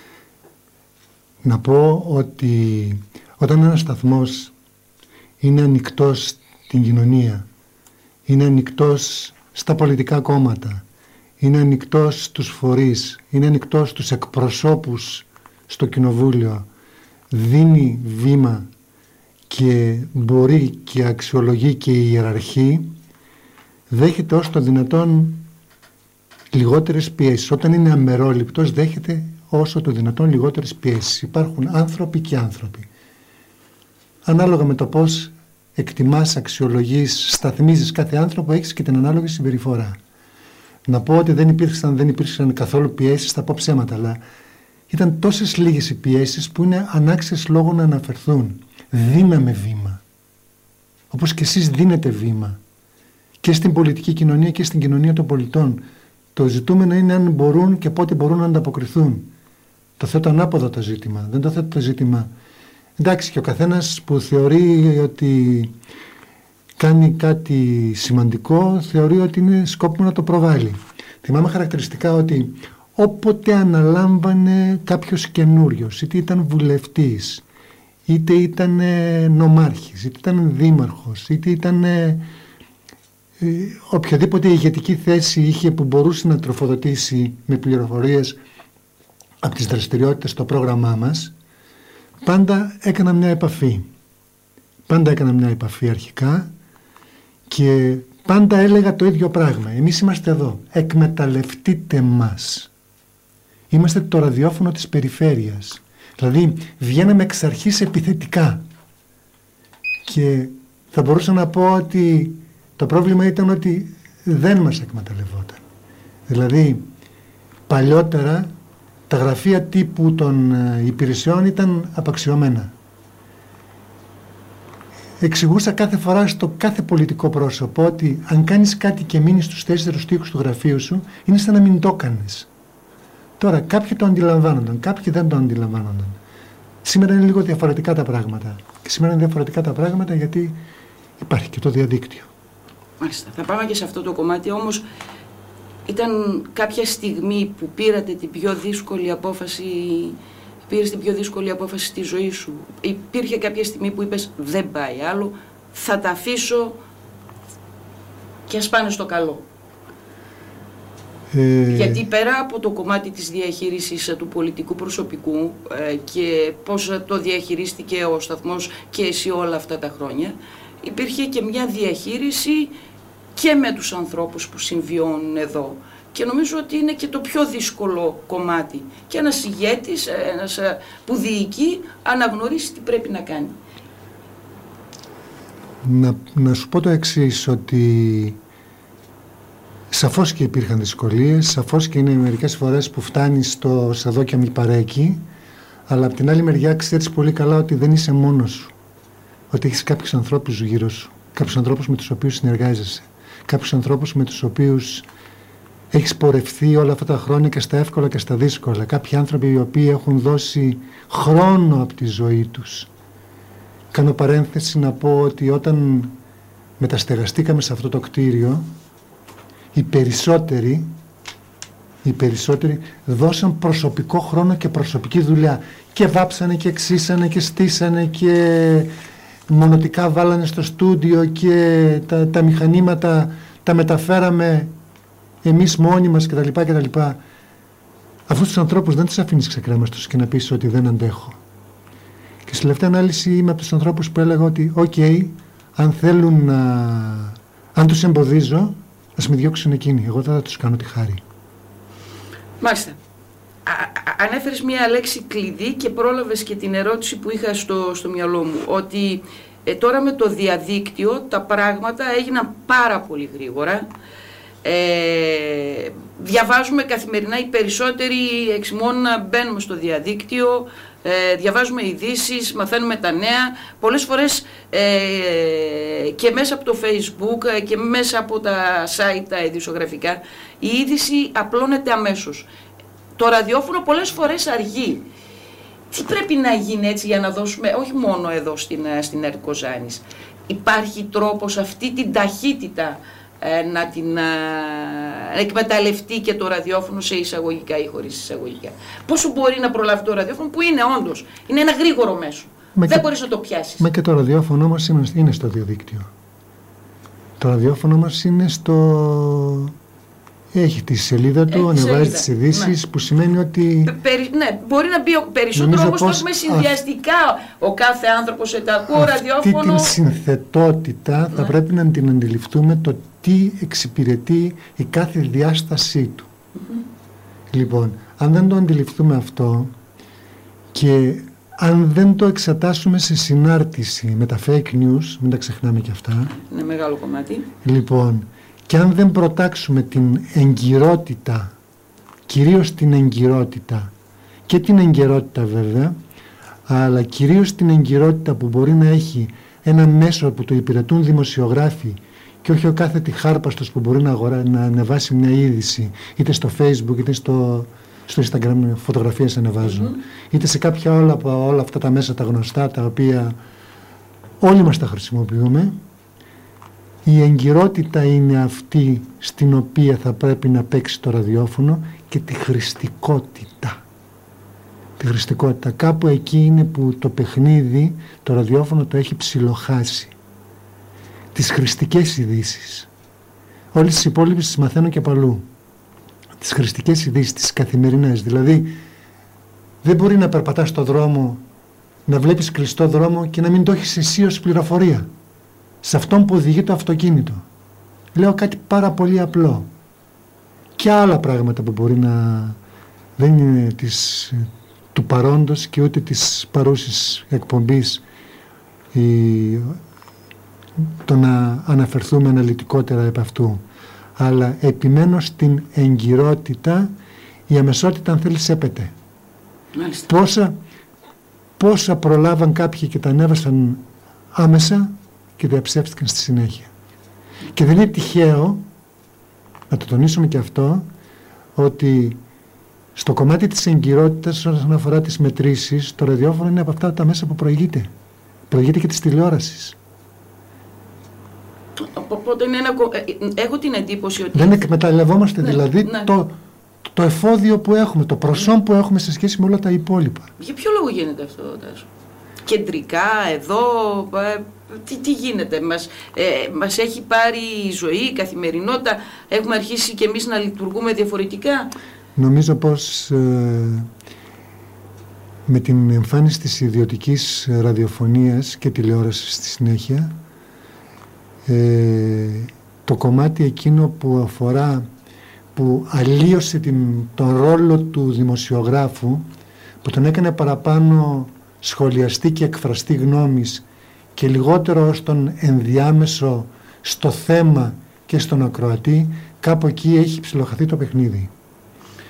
Να πω ότι όταν ένας σταθμός είναι ανοιχτός στην κοινωνία, είναι ανοιχτός στα πολιτικά κόμματα, είναι ανοιχτός στους φορείς, είναι ανοιχτός στους εκπροσώπους στο κοινοβούλιο, δίνει βήμα και μπορεί και αξιολογεί και ιεραρχεί, δέχεται ως το δυνατόν λιγότερες πιέσεις. Όταν είναι αμερόληπτος δέχεται όσο το δυνατόν λιγότερες πιέσεις. Υπάρχουν άνθρωποι και άνθρωποι. Ανάλογα με το πώς εκτιμάς, αξιολογείς, σταθμίζεις κάθε άνθρωπο, έχεις και την ανάλογη συμπεριφορά. Να πω ότι δεν υπήρξαν, δεν υπήρξαν καθόλου πιέσεις, θα πω ψέματα, αλλά ήταν τόσες λίγες οι πιέσεις που είναι ανάξιες λόγω να αναφερθούν. Δίναμε βήμα. Όπως και εσείς δίνετε βήμα. Και στην πολιτική κοινωνία και στην κοινωνία των πολιτών. Το ζητούμενο είναι αν μπορούν και πότε μπορούν να ανταποκριθούν. Το θέτω ανάποδα το ζήτημα. Δεν το θέτω το ζήτημα. Εντάξει, και ο καθένας που θεωρεί ότι κάνει κάτι σημαντικό, θεωρεί ότι είναι σκόπιμο να το προβάλλει. Θυμάμαι χαρακτηριστικά ότι όποτε αναλάμβανε κάποιος καινούριος, είτε ήταν βουλευτής, είτε ήταν νομάρχης, είτε ήταν δήμαρχος, είτε ήταν ε, οποιαδήποτε ηγετική θέση είχε που μπορούσε να τροφοδοτήσει με πληροφορίες από τις δραστηριότητες στο πρόγραμμά μας, πάντα έκανα μια επαφή. Πάντα έκανα μια επαφή αρχικά και πάντα έλεγα το ίδιο πράγμα. Εμείς είμαστε εδώ. Εκμεταλλευτείτε μας. Είμαστε το ραδιόφωνο της περιφέρειας. Δηλαδή βγαίναμε εξ αρχής επιθετικά. Και θα μπορούσα να πω ότι το πρόβλημα ήταν ότι δεν μας εκμεταλλευόταν. Δηλαδή παλιότερα τα γραφεία τύπου των υπηρεσιών ήταν απαξιωμένα. Εξηγούσα κάθε φορά στο κάθε πολιτικό πρόσωπο ότι αν κάνεις κάτι και μείνεις στους τέσσερους τοίχους του γραφείου σου, είναι σαν να μην το κάνεις. Τώρα κάποιοι το αντιλαμβάνονταν, κάποιοι δεν το αντιλαμβάνονταν. Σήμερα είναι λίγο διαφορετικά τα πράγματα. Και σήμερα είναι διαφορετικά τα πράγματα γιατί υπάρχει και το διαδίκτυο. Μάλιστα. Θα πάμε και σε αυτό το κομμάτι, όμως ήταν κάποια στιγμή που πήρατε την πιο δύσκολη απόφαση, πήρες την πιο δύσκολη απόφαση στη ζωή σου? Υπήρχε κάποια στιγμή που είπες δεν πάει άλλο, θα τα αφήσω και ας πάνε στο καλό? Ε... Γιατί πέρα από το κομμάτι της διαχείρισης του πολιτικού προσωπικού ε, και πώς το διαχειρίστηκε ο σταθμός και εσύ όλα αυτά τα χρόνια, υπήρχε και μια διαχείριση και με τους ανθρώπους που συμβιώνουν εδώ. Και νομίζω ότι είναι και το πιο δύσκολο κομμάτι. Και ένας ηγέτης, ένας που διοικεί, αναγνωρίσει τι πρέπει να κάνει. Να, να σου πω το εξής, ότι σαφώς και υπήρχαν δυσκολίες, σαφώς και είναι μερικές φορές που φτάνεις στο σαδό και μη παρέκει, αλλά από την άλλη μεριά ξέρεις πολύ καλά ότι δεν είσαι μόνος σου. Ότι έχεις κάποιους ανθρώπους γύρω σου, κάποιους ανθρώπους με τους οποίους συνεργάζεσαι. κάποιους ανθρώπους με τους οποίους έχεις πορευθεί όλα αυτά τα χρόνια και στα εύκολα και στα δύσκολα. Κάποιοι άνθρωποι οι οποίοι έχουν δώσει χρόνο από τη ζωή τους. Κάνω παρένθεση να πω ότι όταν μεταστεγαστήκαμε σε αυτό το κτίριο, οι περισσότεροι, οι περισσότεροι δώσαν προσωπικό χρόνο και προσωπική δουλειά. Και βάψανε και ξύσανε και στήσανε και μονοτικά βάλανε στο στούντιο και τα, τα μηχανήματα τα μεταφέραμε εμείς μόνοι μας κτλ. κτλ. Αυτούς τους ανθρώπους δεν τους αφήνεις ξεκρέμαστος και να πεις ότι δεν αντέχω. Και στη τελευταία ανάλυση είμαι από τους ανθρώπους που έλεγα ότι οκ, okay, αν θέλουν να... αν τους εμποδίζω, ας με διώξουν εκείνοι. Εγώ δεν θα τους κάνω τη χάρη. Μάλιστα. Α, ανέφερες μία λέξη κλειδί και πρόλαβες και την ερώτηση που είχα στο, στο μυαλό μου. Ότι ε, τώρα με το διαδίκτυο τα πράγματα έγιναν πάρα πολύ γρήγορα. Ε, διαβάζουμε καθημερινά, οι περισσότεροι εξημών μπαίνουμε στο διαδίκτυο, ε, διαβάζουμε ειδήσεις, μαθαίνουμε τα νέα, πολλές φορές ε, και μέσα από το Facebook και μέσα από τα site τα ειδησιογραφικά η είδηση απλώνεται αμέσως. Το ραδιόφωνο πολλές φορές αργεί. Τι πρέπει να γίνει έτσι για να δώσουμε, όχι μόνο εδώ στην, στην ΕΡΤ Κοζάνης, υπάρχει τρόπος αυτή την ταχύτητα να την α, εκμεταλλευτεί και το ραδιόφωνο σε εισαγωγικά ή χωρίς εισαγωγικά? Πόσο μπορεί να προλάβει το ραδιόφωνο που είναι όντως, είναι ένα γρήγορο μέσο. Με δεν και, μπορείς να το πιάσεις. Μα και το ραδιόφωνο μας είναι στο διαδίκτυο. Το ραδιόφωνο μας είναι στο... Έχει τη σελίδα του, ανεβάζει τις ειδήσεις, ναι. Που σημαίνει ότι... Περι, ναι, μπορεί να μπει περισσότερο, όμως το έχουμε συνδυαστικά α... ο κάθε άνθρωπος σε τα ακούω ραδιόφωνο. Αυτή την συνθετότητα ναι. Θα πρέπει να την αντιληφθούμε το τι εξυπηρετεί η κάθε διάστασή του. Mm-hmm. Λοιπόν, αν δεν το αντιληφθούμε αυτό και αν δεν το εξετάσουμε σε συνάρτηση με τα fake news, μην τα ξεχνάμε και αυτά. Είναι μεγάλο κομμάτι. Λοιπόν, και αν δεν προτάξουμε την εγκυρότητα, κυρίως την εγκυρότητα και την εγκαιρότητα βέβαια, αλλά κυρίως την εγκυρότητα που μπορεί να έχει ένα μέσο που το υπηρετούν δημοσιογράφοι και όχι ο κάθε τυχάρπαστος που μπορεί να, αγορά, να ανεβάσει μια είδηση είτε στο Facebook είτε στο, στο Instagram, φωτογραφίες ανεβάζουν, mm-hmm. είτε σε κάποια όλα από όλα αυτά τα μέσα τα γνωστά τα οποία όλοι μας τα χρησιμοποιούμε. Η εγκυρότητα είναι αυτή στην οποία θα πρέπει να παίξει το ραδιόφωνο και τη χρηστικότητα. Τη χρηστικότητα. Κάπου εκεί είναι που το παιχνίδι, το ραδιόφωνο το έχει ψιλοχάσει. Τις χρηστικές ειδήσεις. Όλες τις υπόλοιπες τις μαθαίνω και παλού. Τις χρηστικές ειδήσεις, τις καθημερινές. Δηλαδή δεν μπορεί να περπατάς στο δρόμο, να βλέπεις κλειστό δρόμο και να μην το έχεις εσύ ως πληροφορία. Σε αυτόν που οδηγεί το αυτοκίνητο. Λέω κάτι πάρα πολύ απλό. Και άλλα πράγματα που μπορεί να δεν είναι της, του παρόντος και ούτε της παρούσης εκπομπής η, το να αναφερθούμε αναλυτικότερα επ' αυτού. Αλλά επιμένω στην εγκυρότητα, η αμεσότητα αν θέλει σέπεται. Πόσα, πόσα προλάβαν κάποιοι και τα ανέβασαν άμεσα και διαψεύστηκαν στη συνέχεια. Και δεν είναι τυχαίο, να το τονίσουμε και αυτό, ότι στο κομμάτι της εγκυρότητας όσον αφορά τις μετρήσεις, το ραδιόφωνο είναι από αυτά τα μέσα που προηγείται. Προηγείται και της τηλεόρασης. Οπότε είναι ένα... έχω την εντύπωση ότι... Δεν εκμεταλλευόμαστε ναι, δηλαδή ναι. Το, το εφόδιο που έχουμε, το προσόν που έχουμε σε σχέση με όλα τα υπόλοιπα. Για ποιο λόγο γίνεται αυτό, Τάσο? Κεντρικά, εδώ... Τι, τι γίνεται, μας, ε, μας έχει πάρει η ζωή, η καθημερινότητα, έχουμε αρχίσει και εμείς να λειτουργούμε διαφορετικά. Νομίζω πως ε, με την εμφάνιση της ιδιωτικής ραδιοφωνίας και τηλεόρασης στη συνέχεια, ε, το κομμάτι εκείνο που αφορά, που αλλίωσε την, τον ρόλο του δημοσιογράφου, που τον έκανε παραπάνω σχολιαστή και εκφραστή γνώμης και λιγότερο ως τον ενδιάμεσο στο θέμα και στον ακροατή, κάπου εκεί έχει ψιλοχαθεί το παιχνίδι.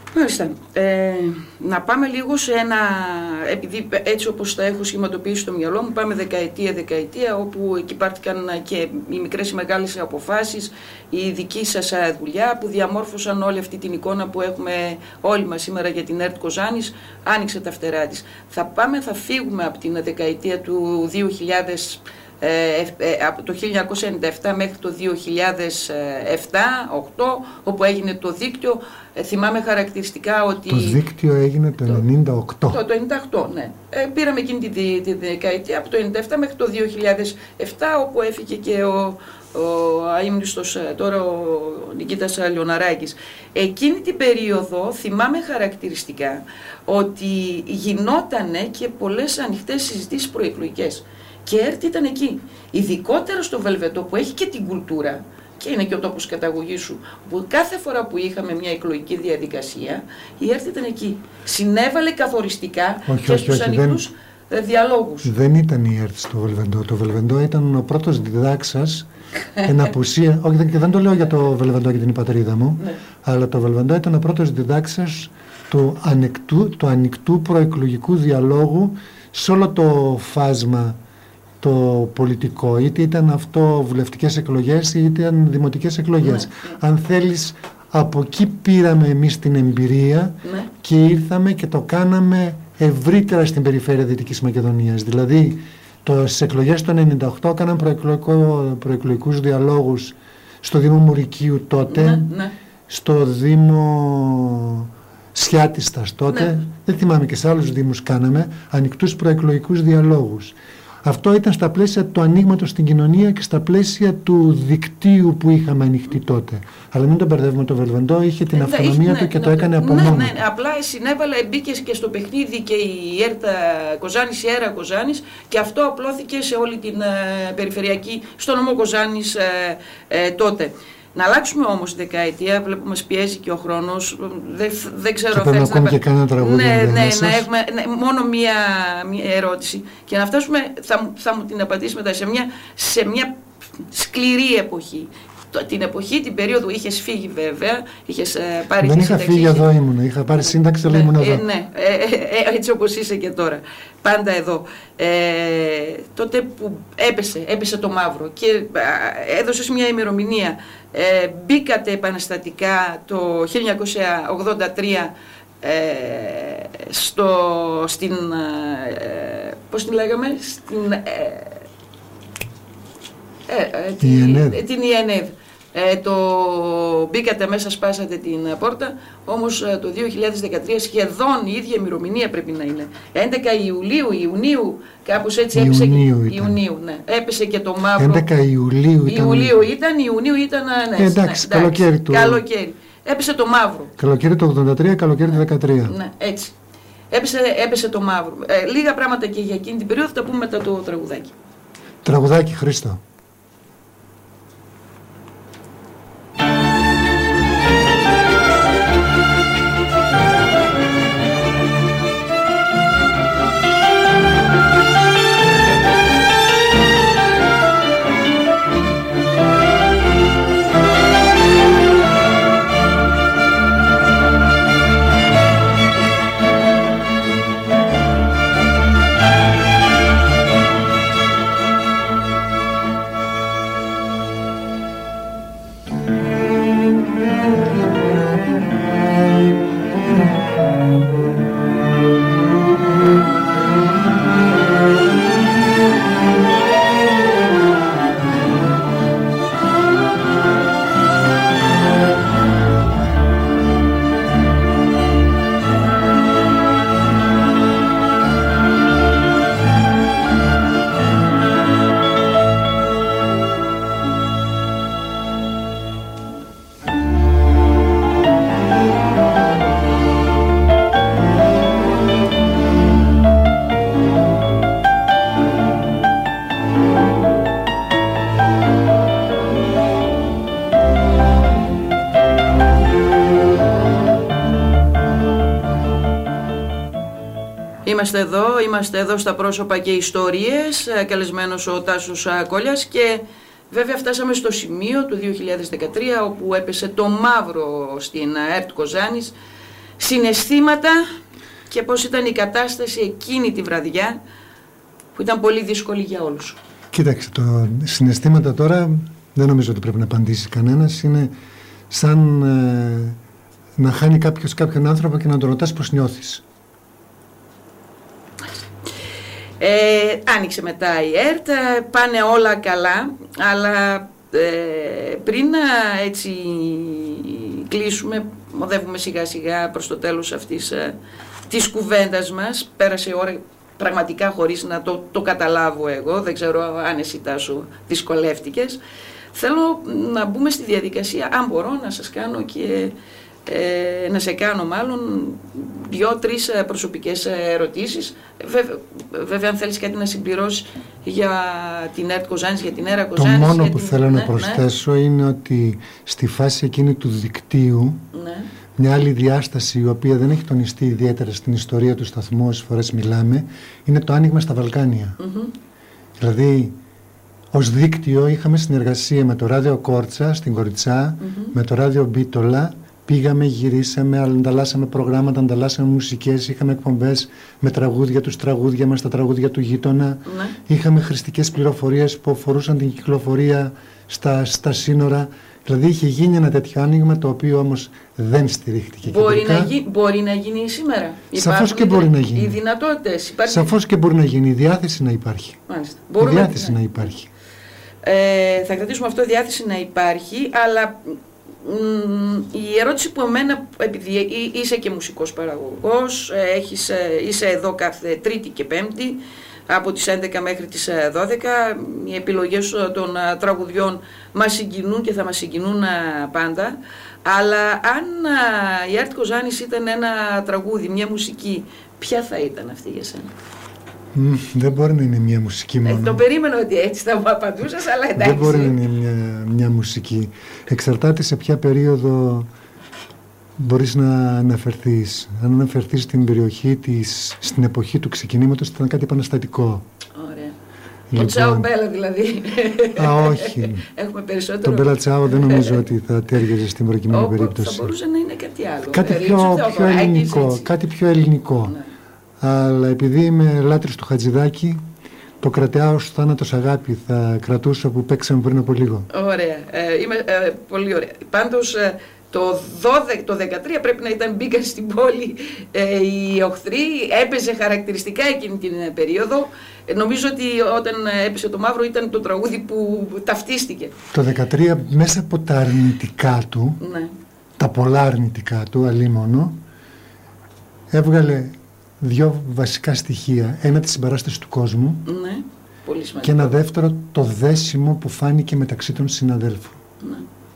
Μάλιστα. Ε, να πάμε λίγο σε ένα, επειδή έτσι όπως τα έχω σχηματοποιήσει στο μυαλό μου, πάμε δεκαετία δεκαετία, όπου εκεί πάρθηκαν και οι μικρές ή μεγάλες αποφάσεις, η δική σας δουλειά που διαμόρφωσαν όλη αυτή την εικόνα που έχουμε όλοι μας σήμερα για την ΕΡΤ Κοζάνης, άνοιξε τα φτερά της. Θα πάμε, θα φύγουμε από την δεκαετία του δύο χιλιάδες, Ε, ε, από το χίλια εννιακόσια ενενήντα επτά μέχρι το δύο χιλιάδες επτά οκτώ, όπου έγινε το δίκτυο. Ε, θυμάμαι χαρακτηριστικά ότι... Το δίκτυο έγινε το ενενήντα οκτώ. Το, το ενενήντα οκτώ, ναι. Ε, πήραμε εκείνη τη, τη, τη δεκαετία από το ενενήντα επτά μέχρι το δύο χιλιάδες επτά, όπου έφυγε και ο, ο αείμνηστος τώρα ο Νικήτας Λεωναράκης. Εκείνη την περίοδο θυμάμαι χαρακτηριστικά ότι γινότανε και πολλές ανοιχτές συζητήσεις προεκλογικές. Και η ΕΡΤ ήταν εκεί, ειδικότερα στο Βελβεντό που έχει και την κουλτούρα και είναι και ο τόπος καταγωγής σου, που κάθε φορά που είχαμε μια εκλογική διαδικασία η ΕΡΤ ήταν εκεί. Συνέβαλε καθοριστικά όχι, και όχι, στους όχι, ανοιχτούς δεν, διαλόγους. Δεν ήταν η ΕΡΤ στο Βελβεντό. Το Βελβεντό ήταν ο πρώτος διδάξας εν απουσία. Όχι, δεν, δεν το λέω για το Βελβεντό και την πατρίδα μου, ναι. Αλλά το Βελβεντό ήταν ο πρώτος διδάξας του ανοιχτού, του ανοιχτού προεκλογικού διαλόγου σε όλο το φάσμα το πολιτικό, είτε ήταν αυτό βουλευτικές εκλογές είτε ήταν δημοτικές εκλογές. Ναι. Αν θέλεις, από εκεί πήραμε εμείς την εμπειρία, ναι. Και ήρθαμε και το κάναμε ευρύτερα στην περιφέρεια Δυτικής Μακεδονίας. Δηλαδή το, στις εκλογές του ενενήντα οκτώ κάναμε προεκλογικό, προεκλογικούς διαλόγους στο Δήμο Μουρικίου τότε, ναι, ναι. Στο Δήμο Σιάτιστας τότε, ναι. Δεν θυμάμαι, και σε άλλους δήμους κάναμε ανοιχτούς προεκλογικούς διαλόγους. Αυτό ήταν στα πλαίσια του ανοίγματος στην κοινωνία και στα πλαίσια του δικτύου που είχαμε ανοιχτεί τότε. Αλλά μην τον μπερδεύουμε, το Βελβεντό είχε την ε, αυτονομία ναι, του και ναι, το έκανε από ναι, μόνο. Ναι, ναι, απλά συνέβαλε, μπήκε και στο παιχνίδι και η ΕΡΤ Κοζάνης, η ΕΡΑ Κοζάνης, και αυτό απλώθηκε σε όλη την ε, περιφερειακή, στο νομό Κοζάνης ε, ε, τότε. Να αλλάξουμε όμως τη δεκαετία, βλέπουμε μας πιέζει και ο χρόνος, δεν, δεν ξέρω αν θέλεις να... και κανένα τραγούδι. Ναι, ναι, να έχουμε ναι, μόνο μία, μία ερώτηση και να φτάσουμε, θα, θα μου την απαντήσει μετά, σε μια, σε μια σκληρή εποχή. Την εποχή, την περίοδο είχες φύγει βέβαια, είχες ε, πάρει δεν τη είχα σύνταξη. φύγει εδώ ήμουν, είχα πάρει σύνταξη, αλλά ήμουν εδώ. Ε, ναι, ε, ε, έτσι όπως είσαι και τώρα, πάντα εδώ. Ε, τότε που έπεσε, έπεσε το μαύρο και ε, έδωσες μια ημερομηνία. Ε, μπήκατε επαναστατικά το χίλια εννιακόσια ογδόντα τρία ε, στο, στην, ε, πώς την λέγαμε, στην... Ε, Ε, ε, τη, η την ΙΕΝΕΔ. Ε, το μπήκατε μέσα, σπάσατε την πόρτα, όμως ε, το δύο χιλιάδες δεκατρία σχεδόν η ίδια ημερομηνία πρέπει να είναι. έντεκα Ιουλίου, Ιουνίου, κάπως έτσι έπεσε. Ιουνίου, και, Ιουνίου, ναι. Έπεσε και το μαύρο. έντεκα Ιουλίου ήταν. Ιουλίου ήταν, Ιουνίου ήταν, ναι. Ε, εντάξει, ναι, καλοκαίρι του. Καλοκαίρι. Έπεσε το μαύρο. Καλοκαίρι το ογδόντα τρία, καλοκαίρι το δεκατρία. Ναι, έτσι. Έπεσε, έπεσε το μαύρο. Ε, λίγα πράγματα και για εκείνη την περίοδο, θα τα πούμε μετά το τραγουδάκι. Τραγουδάκι, Χρήστο. Είμαστε εδώ, είμαστε εδώ στα πρόσωπα και ιστορίες, καλεσμένος ο Τάσος Κόλλιας, και βέβαια φτάσαμε στο σημείο του δύο χιλιάδες δεκατρία όπου έπεσε το μαύρο στην ΕΡΤ Κοζάνης, συναισθήματα και πώς ήταν η κατάσταση εκείνη τη βραδιά που ήταν πολύ δύσκολη για όλους. Κοίταξε, το συναισθήματα τώρα δεν νομίζω ότι πρέπει να απαντήσει κανένας. Είναι σαν ε, να χάνει κάποιος κάποιον άνθρωπο και να τον ρωτάς πώς νιώθεις. Ε, άνοιξε μετά η ΕΡΤ, πάνε όλα καλά, αλλά ε, πριν να έτσι κλείσουμε, οδεύουμε σιγά σιγά προς το τέλος αυτής ε, της κουβέντας μας. Πέρασε η ώρα πραγματικά χωρίς να το, το καταλάβω εγώ, δεν ξέρω αν εσύ Τάσο δυσκολεύτηκες. Θέλω να μπούμε στη διαδικασία, αν μπορώ να σας κάνω και ε, να σε κάνω μάλλον δύο-τρεις προσωπικές ερωτήσεις. Βέβαια, βέβαια αν θέλεις κάτι να συμπληρώσεις για την ΕΡΤ Κοζάνης, για την ΕΡΑ Κοζάνης. Το μόνο που την... θέλω ναι, να προσθέσω ναι. είναι ότι στη φάση εκείνη του δικτύου, ναι. μια άλλη διάσταση η οποία δεν έχει τονιστεί ιδιαίτερα στην ιστορία του σταθμού, όσες φορές μιλάμε, είναι το άνοιγμα στα Βαλκάνια. Mm-hmm. Δηλαδή, ως δίκτυο είχαμε συνεργασία με το ράδιο Κόρτσα στην Κοριτσά, mm-hmm. με το ράδιο Μπίτολα. Πήγαμε, γυρίσαμε, ανταλλάσσαμε προγράμματα, ανταλλάσσαμε μουσικές, είχαμε εκπομπές με τραγούδια, τους τραγούδια μας, τα τραγούδια του γείτονα. Ναι. Είχαμε χρηστικές πληροφορίες που αφορούσαν την κυκλοφορία στα, στα σύνορα. Δηλαδή είχε γίνει ένα τέτοιο άνοιγμα, το οποίο όμως δεν στηρίχτηκε. Μπορεί, να, γι, μπορεί να γίνει σήμερα. Σαφώς και μπορεί να γίνει. Οι δυνατότητες υπάρχουν. Σαφώς και μπορεί να γίνει. Η διάθεση να υπάρχει. Μάλιστα. Η Μπορούμε διάθεση να... να υπάρχει. Ε, θα κρατήσουμε αυτό, διάθεση να υπάρχει, αλλά μ, η ερώτηση που εμένα, επειδή είσαι και μουσικός παραγωγός, έχεις, είσαι εδώ κάθε Τρίτη και Πέμπτη, από τις έντεκα μέχρι τις δώδεκα, οι επιλογές των τραγουδιών μας συγκινούν και θα μας συγκινούν πάντα, αλλά αν η ΕΡΤ Κοζάνης ήταν ένα τραγούδι, μια μουσική, ποια θα ήταν αυτή για σένα? Mm, δεν μπορεί να είναι μια μουσική μόνο. Ε, το περίμενα ότι έτσι θα μου απαντούσες, αλλά εντάξει. Δεν μπορεί να είναι μια, μια μουσική. Εξαρτάται σε ποια περίοδο μπορείς να αναφερθείς. Αν αναφερθείς στην περιοχή της, στην εποχή του ξεκινήματος, ήταν κάτι επαναστατικό. Ωραία. Λοιπόν, το Τσάο Μπέλα δηλαδή. Α, όχι. Έχουμε περισσότερο. Το Μπέλα Τσάο δεν νομίζω ότι θα τέριαζε στην προκειμένη Όπου περίπτωση. Θα μπορούσε να είναι κάτι άλλο. Κάτι πιο, πιο ελληνικό. Κάτι πιο ελληνικό. Ναι. Αλλά επειδή είμαι λάτρης του Χατζηδάκη, το κρατεάω ως θάνατος αγάπη θα κρατούσα που παίξαμε πριν από λίγο. Ωραία. Ε, είμαι, ε, πολύ ωραία. Πάντως ε, το, δώδεκα, το δεκατρία πρέπει να ήταν, μπήκαν στην πόλη ε, οι οχθροί, έπαιζε χαρακτηριστικά εκείνη την περίοδο. Ε, νομίζω ότι όταν έπεσε το μαύρο ήταν το τραγούδι που ταυτίστηκε. Το δεκατρία μέσα από τα αρνητικά του, ναι. τα πολλά αρνητικά του, αλίμονο, έβγαλε δύο βασικά στοιχεία. Ένα, τη συμπαράσταση του κόσμου, ναι, πολύ σημαντικό. Και ένα δεύτερο, το δέσιμο που φάνηκε μεταξύ των συναδέλφων. Ναι.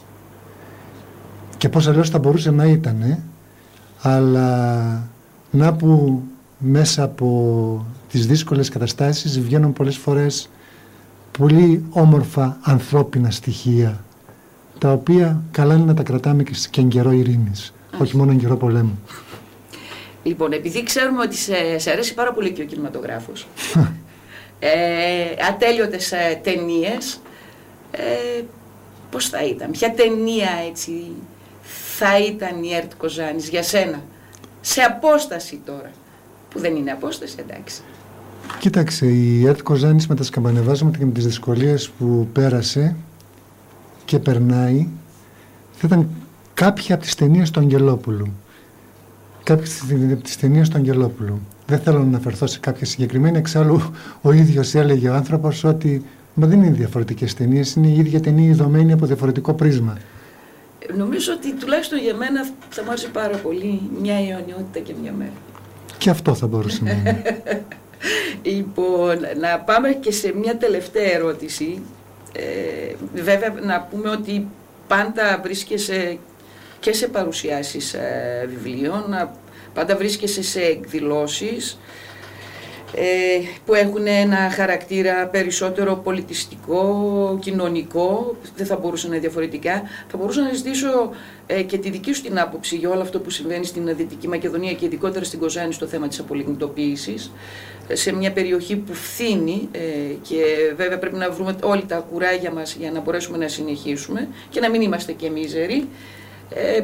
Και πώς αλλιώς θα μπορούσε να ήτανε, αλλά να που μέσα από τις δύσκολες καταστάσεις βγαίνουν πολλές φορές πολύ όμορφα ανθρώπινα στοιχεία, τα οποία καλά είναι να τα κρατάμε και, και εν καιρό ειρήνης, όχι μόνο εν καιρό πολέμου. Λοιπόν, επειδή ξέρουμε ότι σε, σε αρέσει πάρα πολύ και ο κινηματογράφος, ε, ατέλειωτες ε, ταινίες, ε, πώς θα ήταν, ποια ταινία έτσι θα ήταν η ΕΡΤ Κοζάνης για σένα, σε απόσταση τώρα, που δεν είναι απόσταση, εντάξει. Κοίταξε, η ΕΡΤ Κοζάνης με τα σκαμπανεβάσματα και με τις δυσκολίες που πέρασε και περνάει, θα ήταν κάποια από τις ταινίες του Αγγελόπουλου. Κάποιες από τις ταινίες του Αγγελόπουλου. Δεν θέλω να αναφερθώ σε κάποια συγκεκριμένη, εξάλλου ο ίδιος έλεγε ο άνθρωπος ότι μα δεν είναι διαφορετικές ταινίες, είναι η ίδια ταινία ειδωμένη από διαφορετικό πρίσμα. Νομίζω ότι τουλάχιστον για μένα θα μου άρεσε πάρα πολύ μια αιωνιότητα και μια μέρα. Και αυτό θα μπορούσε να είναι. Λοιπόν, να πάμε και σε μια τελευταία ερώτηση. Ε, βέβαια να πούμε ότι πάντα βρίσκεσαι και σε παρουσιάσεις ε, βιβλίων, πάντα βρίσκεσαι σε εκδηλώσεις ε, που έχουν ένα χαρακτήρα περισσότερο πολιτιστικό, κοινωνικό, δεν θα μπορούσε να είναι διαφορετικά. Θα μπορούσα να ζητήσω ε, και τη δική σου την άποψη για όλο αυτό που συμβαίνει στην Δυτική Μακεδονία και ειδικότερα στην Κοζάνη στο θέμα της απολιγνητοποίησης, σε μια περιοχή που φθήνει ε, και βέβαια πρέπει να βρούμε όλοι τα κουράγια μας για να μπορέσουμε να συνεχίσουμε και να μην είμαστε και μίζεροι. Ε,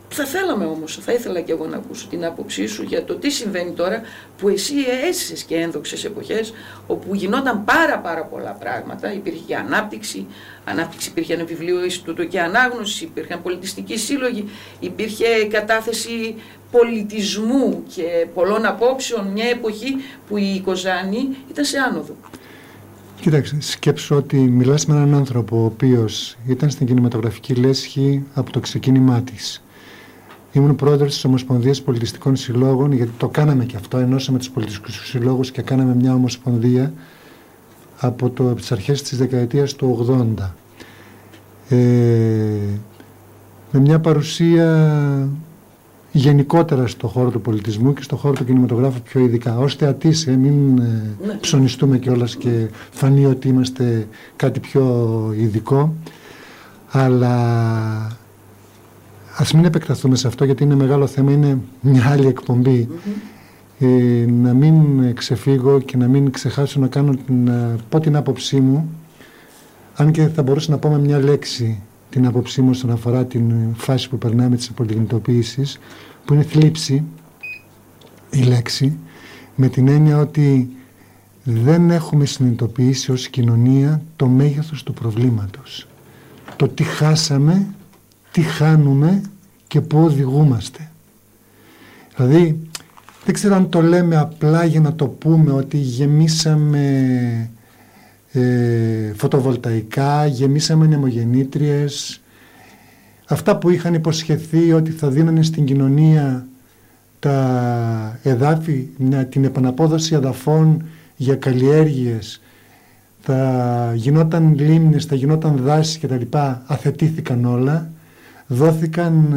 Θα θέλαμε όμως, θα ήθελα και εγώ να ακούσω την άποψή σου για το τι συμβαίνει τώρα που εσύ έζησες και ένδοξες εποχές όπου γινόταν πάρα πάρα πολλά πράγματα, υπήρχε και ανάπτυξη, ανάπτυξη υπήρχε ένα βιβλίο Ινστιτούτο και ανάγνωση, υπήρχαν πολιτιστικοί σύλλογοι, υπήρχε κατάθεση πολιτισμού και πολλών απόψεων, μια εποχή που η Κοζάνη ήταν σε άνοδο. Κοίταξε, σκέψου ότι μιλάς με έναν άνθρωπο ο οποίος ήταν στην κινηματογραφική λέσχη από το ξεκίνημά της. Ήμουν πρόεδρος της Ομοσπονδίας Πολιτιστικών Συλλόγων, γιατί το κάναμε και αυτό, ενώσαμε τους πολιτιστικούς συλλόγους και κάναμε μια ομοσπονδία από, το, από τις αρχές της δεκαετίας του ογδόντα. Ε, με μια παρουσία γενικότερα στο χώρο του πολιτισμού και στο χώρο του κινηματογράφου πιο ειδικά. Ως θεατής, ε, μην ε, ναι. ψωνιστούμε κιόλας και φανεί ότι είμαστε κάτι πιο ειδικό, αλλά ας μην επεκταθούμε σε αυτό γιατί είναι μεγάλο θέμα, είναι μια άλλη εκπομπή. Mm-hmm. Ε, να μην ξεφύγω και να μην ξεχάσω να κάνω την, πω την άποψή μου, αν και θα μπορούσα να πω με μια λέξη την άποψή μου όσον αφορά την φάση που περνάμε της απολιγνητοποίησης, που είναι θλίψη η λέξη, με την έννοια ότι δεν έχουμε συνειδητοποιήσει ως κοινωνία το μέγεθος του προβλήματος. Το τι χάσαμε, τι χάνουμε και πού οδηγούμαστε. Δηλαδή, δεν ξέρω αν το λέμε απλά για να το πούμε ότι γεμίσαμε ε, φωτοβολταϊκά, γεμίσαμε νεμογεννήτριες, αυτά που είχαν υποσχεθεί ότι θα δίνανε στην κοινωνία τα εδάφη, την επαναπόδοση εδαφών για καλλιέργειες, θα γινόταν λίμνες, θα γινόταν δάση κτλ. Αθετήθηκαν όλα. Δόθηκαν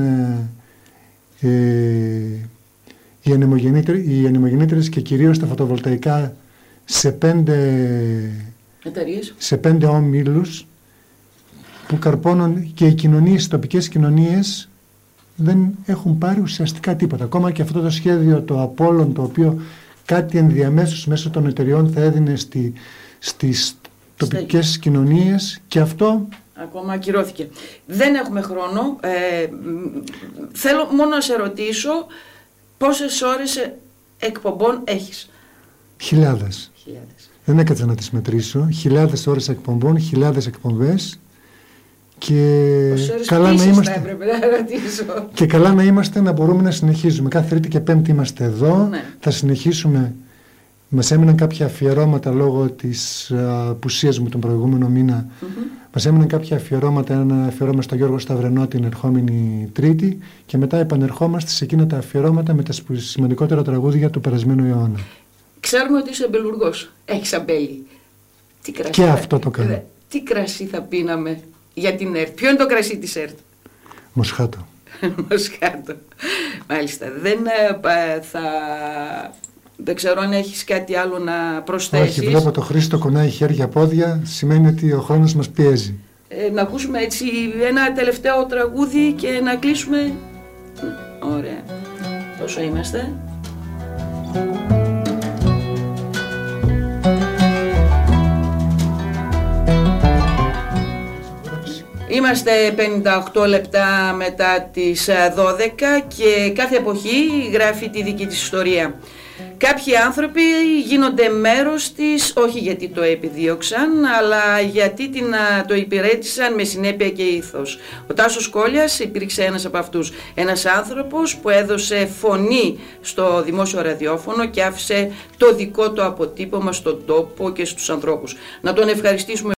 ε, ε, οι ανεμογεννήτρες και κυρίως τα φωτοβολταϊκά σε πέντε, εταιρείες, σε πέντε όμιλους που καρπώνουν, και οι κοινωνίες, οι τοπικές κοινωνίες δεν έχουν πάρει ουσιαστικά τίποτα. Ακόμα και αυτό το σχέδιο, το Απόλλων, το οποίο κάτι ενδιαμέσως μέσω των εταιριών θα έδινε στη, στις τοπικές Στέγη. κοινωνίες, και αυτό ακόμα ακυρώθηκε. Δεν έχουμε χρόνο. Ε, θέλω μόνο να σε ρωτήσω πόσες ώρες εκπομπών έχεις. Χιλιάδες. Χιλιάδες. Δεν έκατσα να τις μετρήσω. Χιλιάδες ώρες εκπομπών, χιλιάδες εκπομπές. Και καλά να είμαστε. Έπρεπε να ρωτήσω. Και καλά να είμαστε να μπορούμε να συνεχίζουμε. Κάθε Τρίτη και Πέμπτη είμαστε εδώ. Ναι. Θα συνεχίσουμε. Μας έμειναν κάποια αφιερώματα λόγω της απουσίας μου τον προηγούμενο μήνα. Mm-hmm. Μας έμειναν κάποια αφιερώματα, ένα αφιερώμα στο Γιώργο Σταυρενό την ερχόμενη Τρίτη, και μετά επανερχόμαστε σε εκείνα τα αφιερώματα με τα σημαντικότερα τραγούδια του περασμένου αιώνα. Ξέρουμε ότι είσαι αμπελουργός. Έχεις αμπέλι. Τι κρασί και θα... αυτό το κάνω. Τι κρασί θα πίναμε για την ΕΡΤ? Ποιο είναι το κρασί της ΕΡΤ? Μοσχάτο. Μοσχάτο. Μάλιστα. Δεν θα... Δεν ξέρω αν έχεις κάτι άλλο να προσθέσεις. Όχι, βλέπω το Χρήστο κονάει χέρια πόδια, σημαίνει ότι ο χρόνος μας πιέζει. Ε, να ακούσουμε έτσι ένα τελευταίο τραγούδι και να κλείσουμε. Ωραία. Πόσο είμαστε? Είμαστε πενήντα οκτώ λεπτά μετά τις δώδεκα και κάθε εποχή γράφει τη δική της ιστορία. Κάποιοι άνθρωποι γίνονται μέρος της, όχι γιατί το επιδίωξαν, αλλά γιατί την, το υπηρέτησαν με συνέπεια και ήθος. Ο Τάσος Κόλλιας υπήρξε ένας από αυτούς. Ένας άνθρωπος που έδωσε φωνή στο δημόσιο ραδιόφωνο και άφησε το δικό του αποτύπωμα στον τόπο και στους ανθρώπους. Να τον ευχαριστήσουμε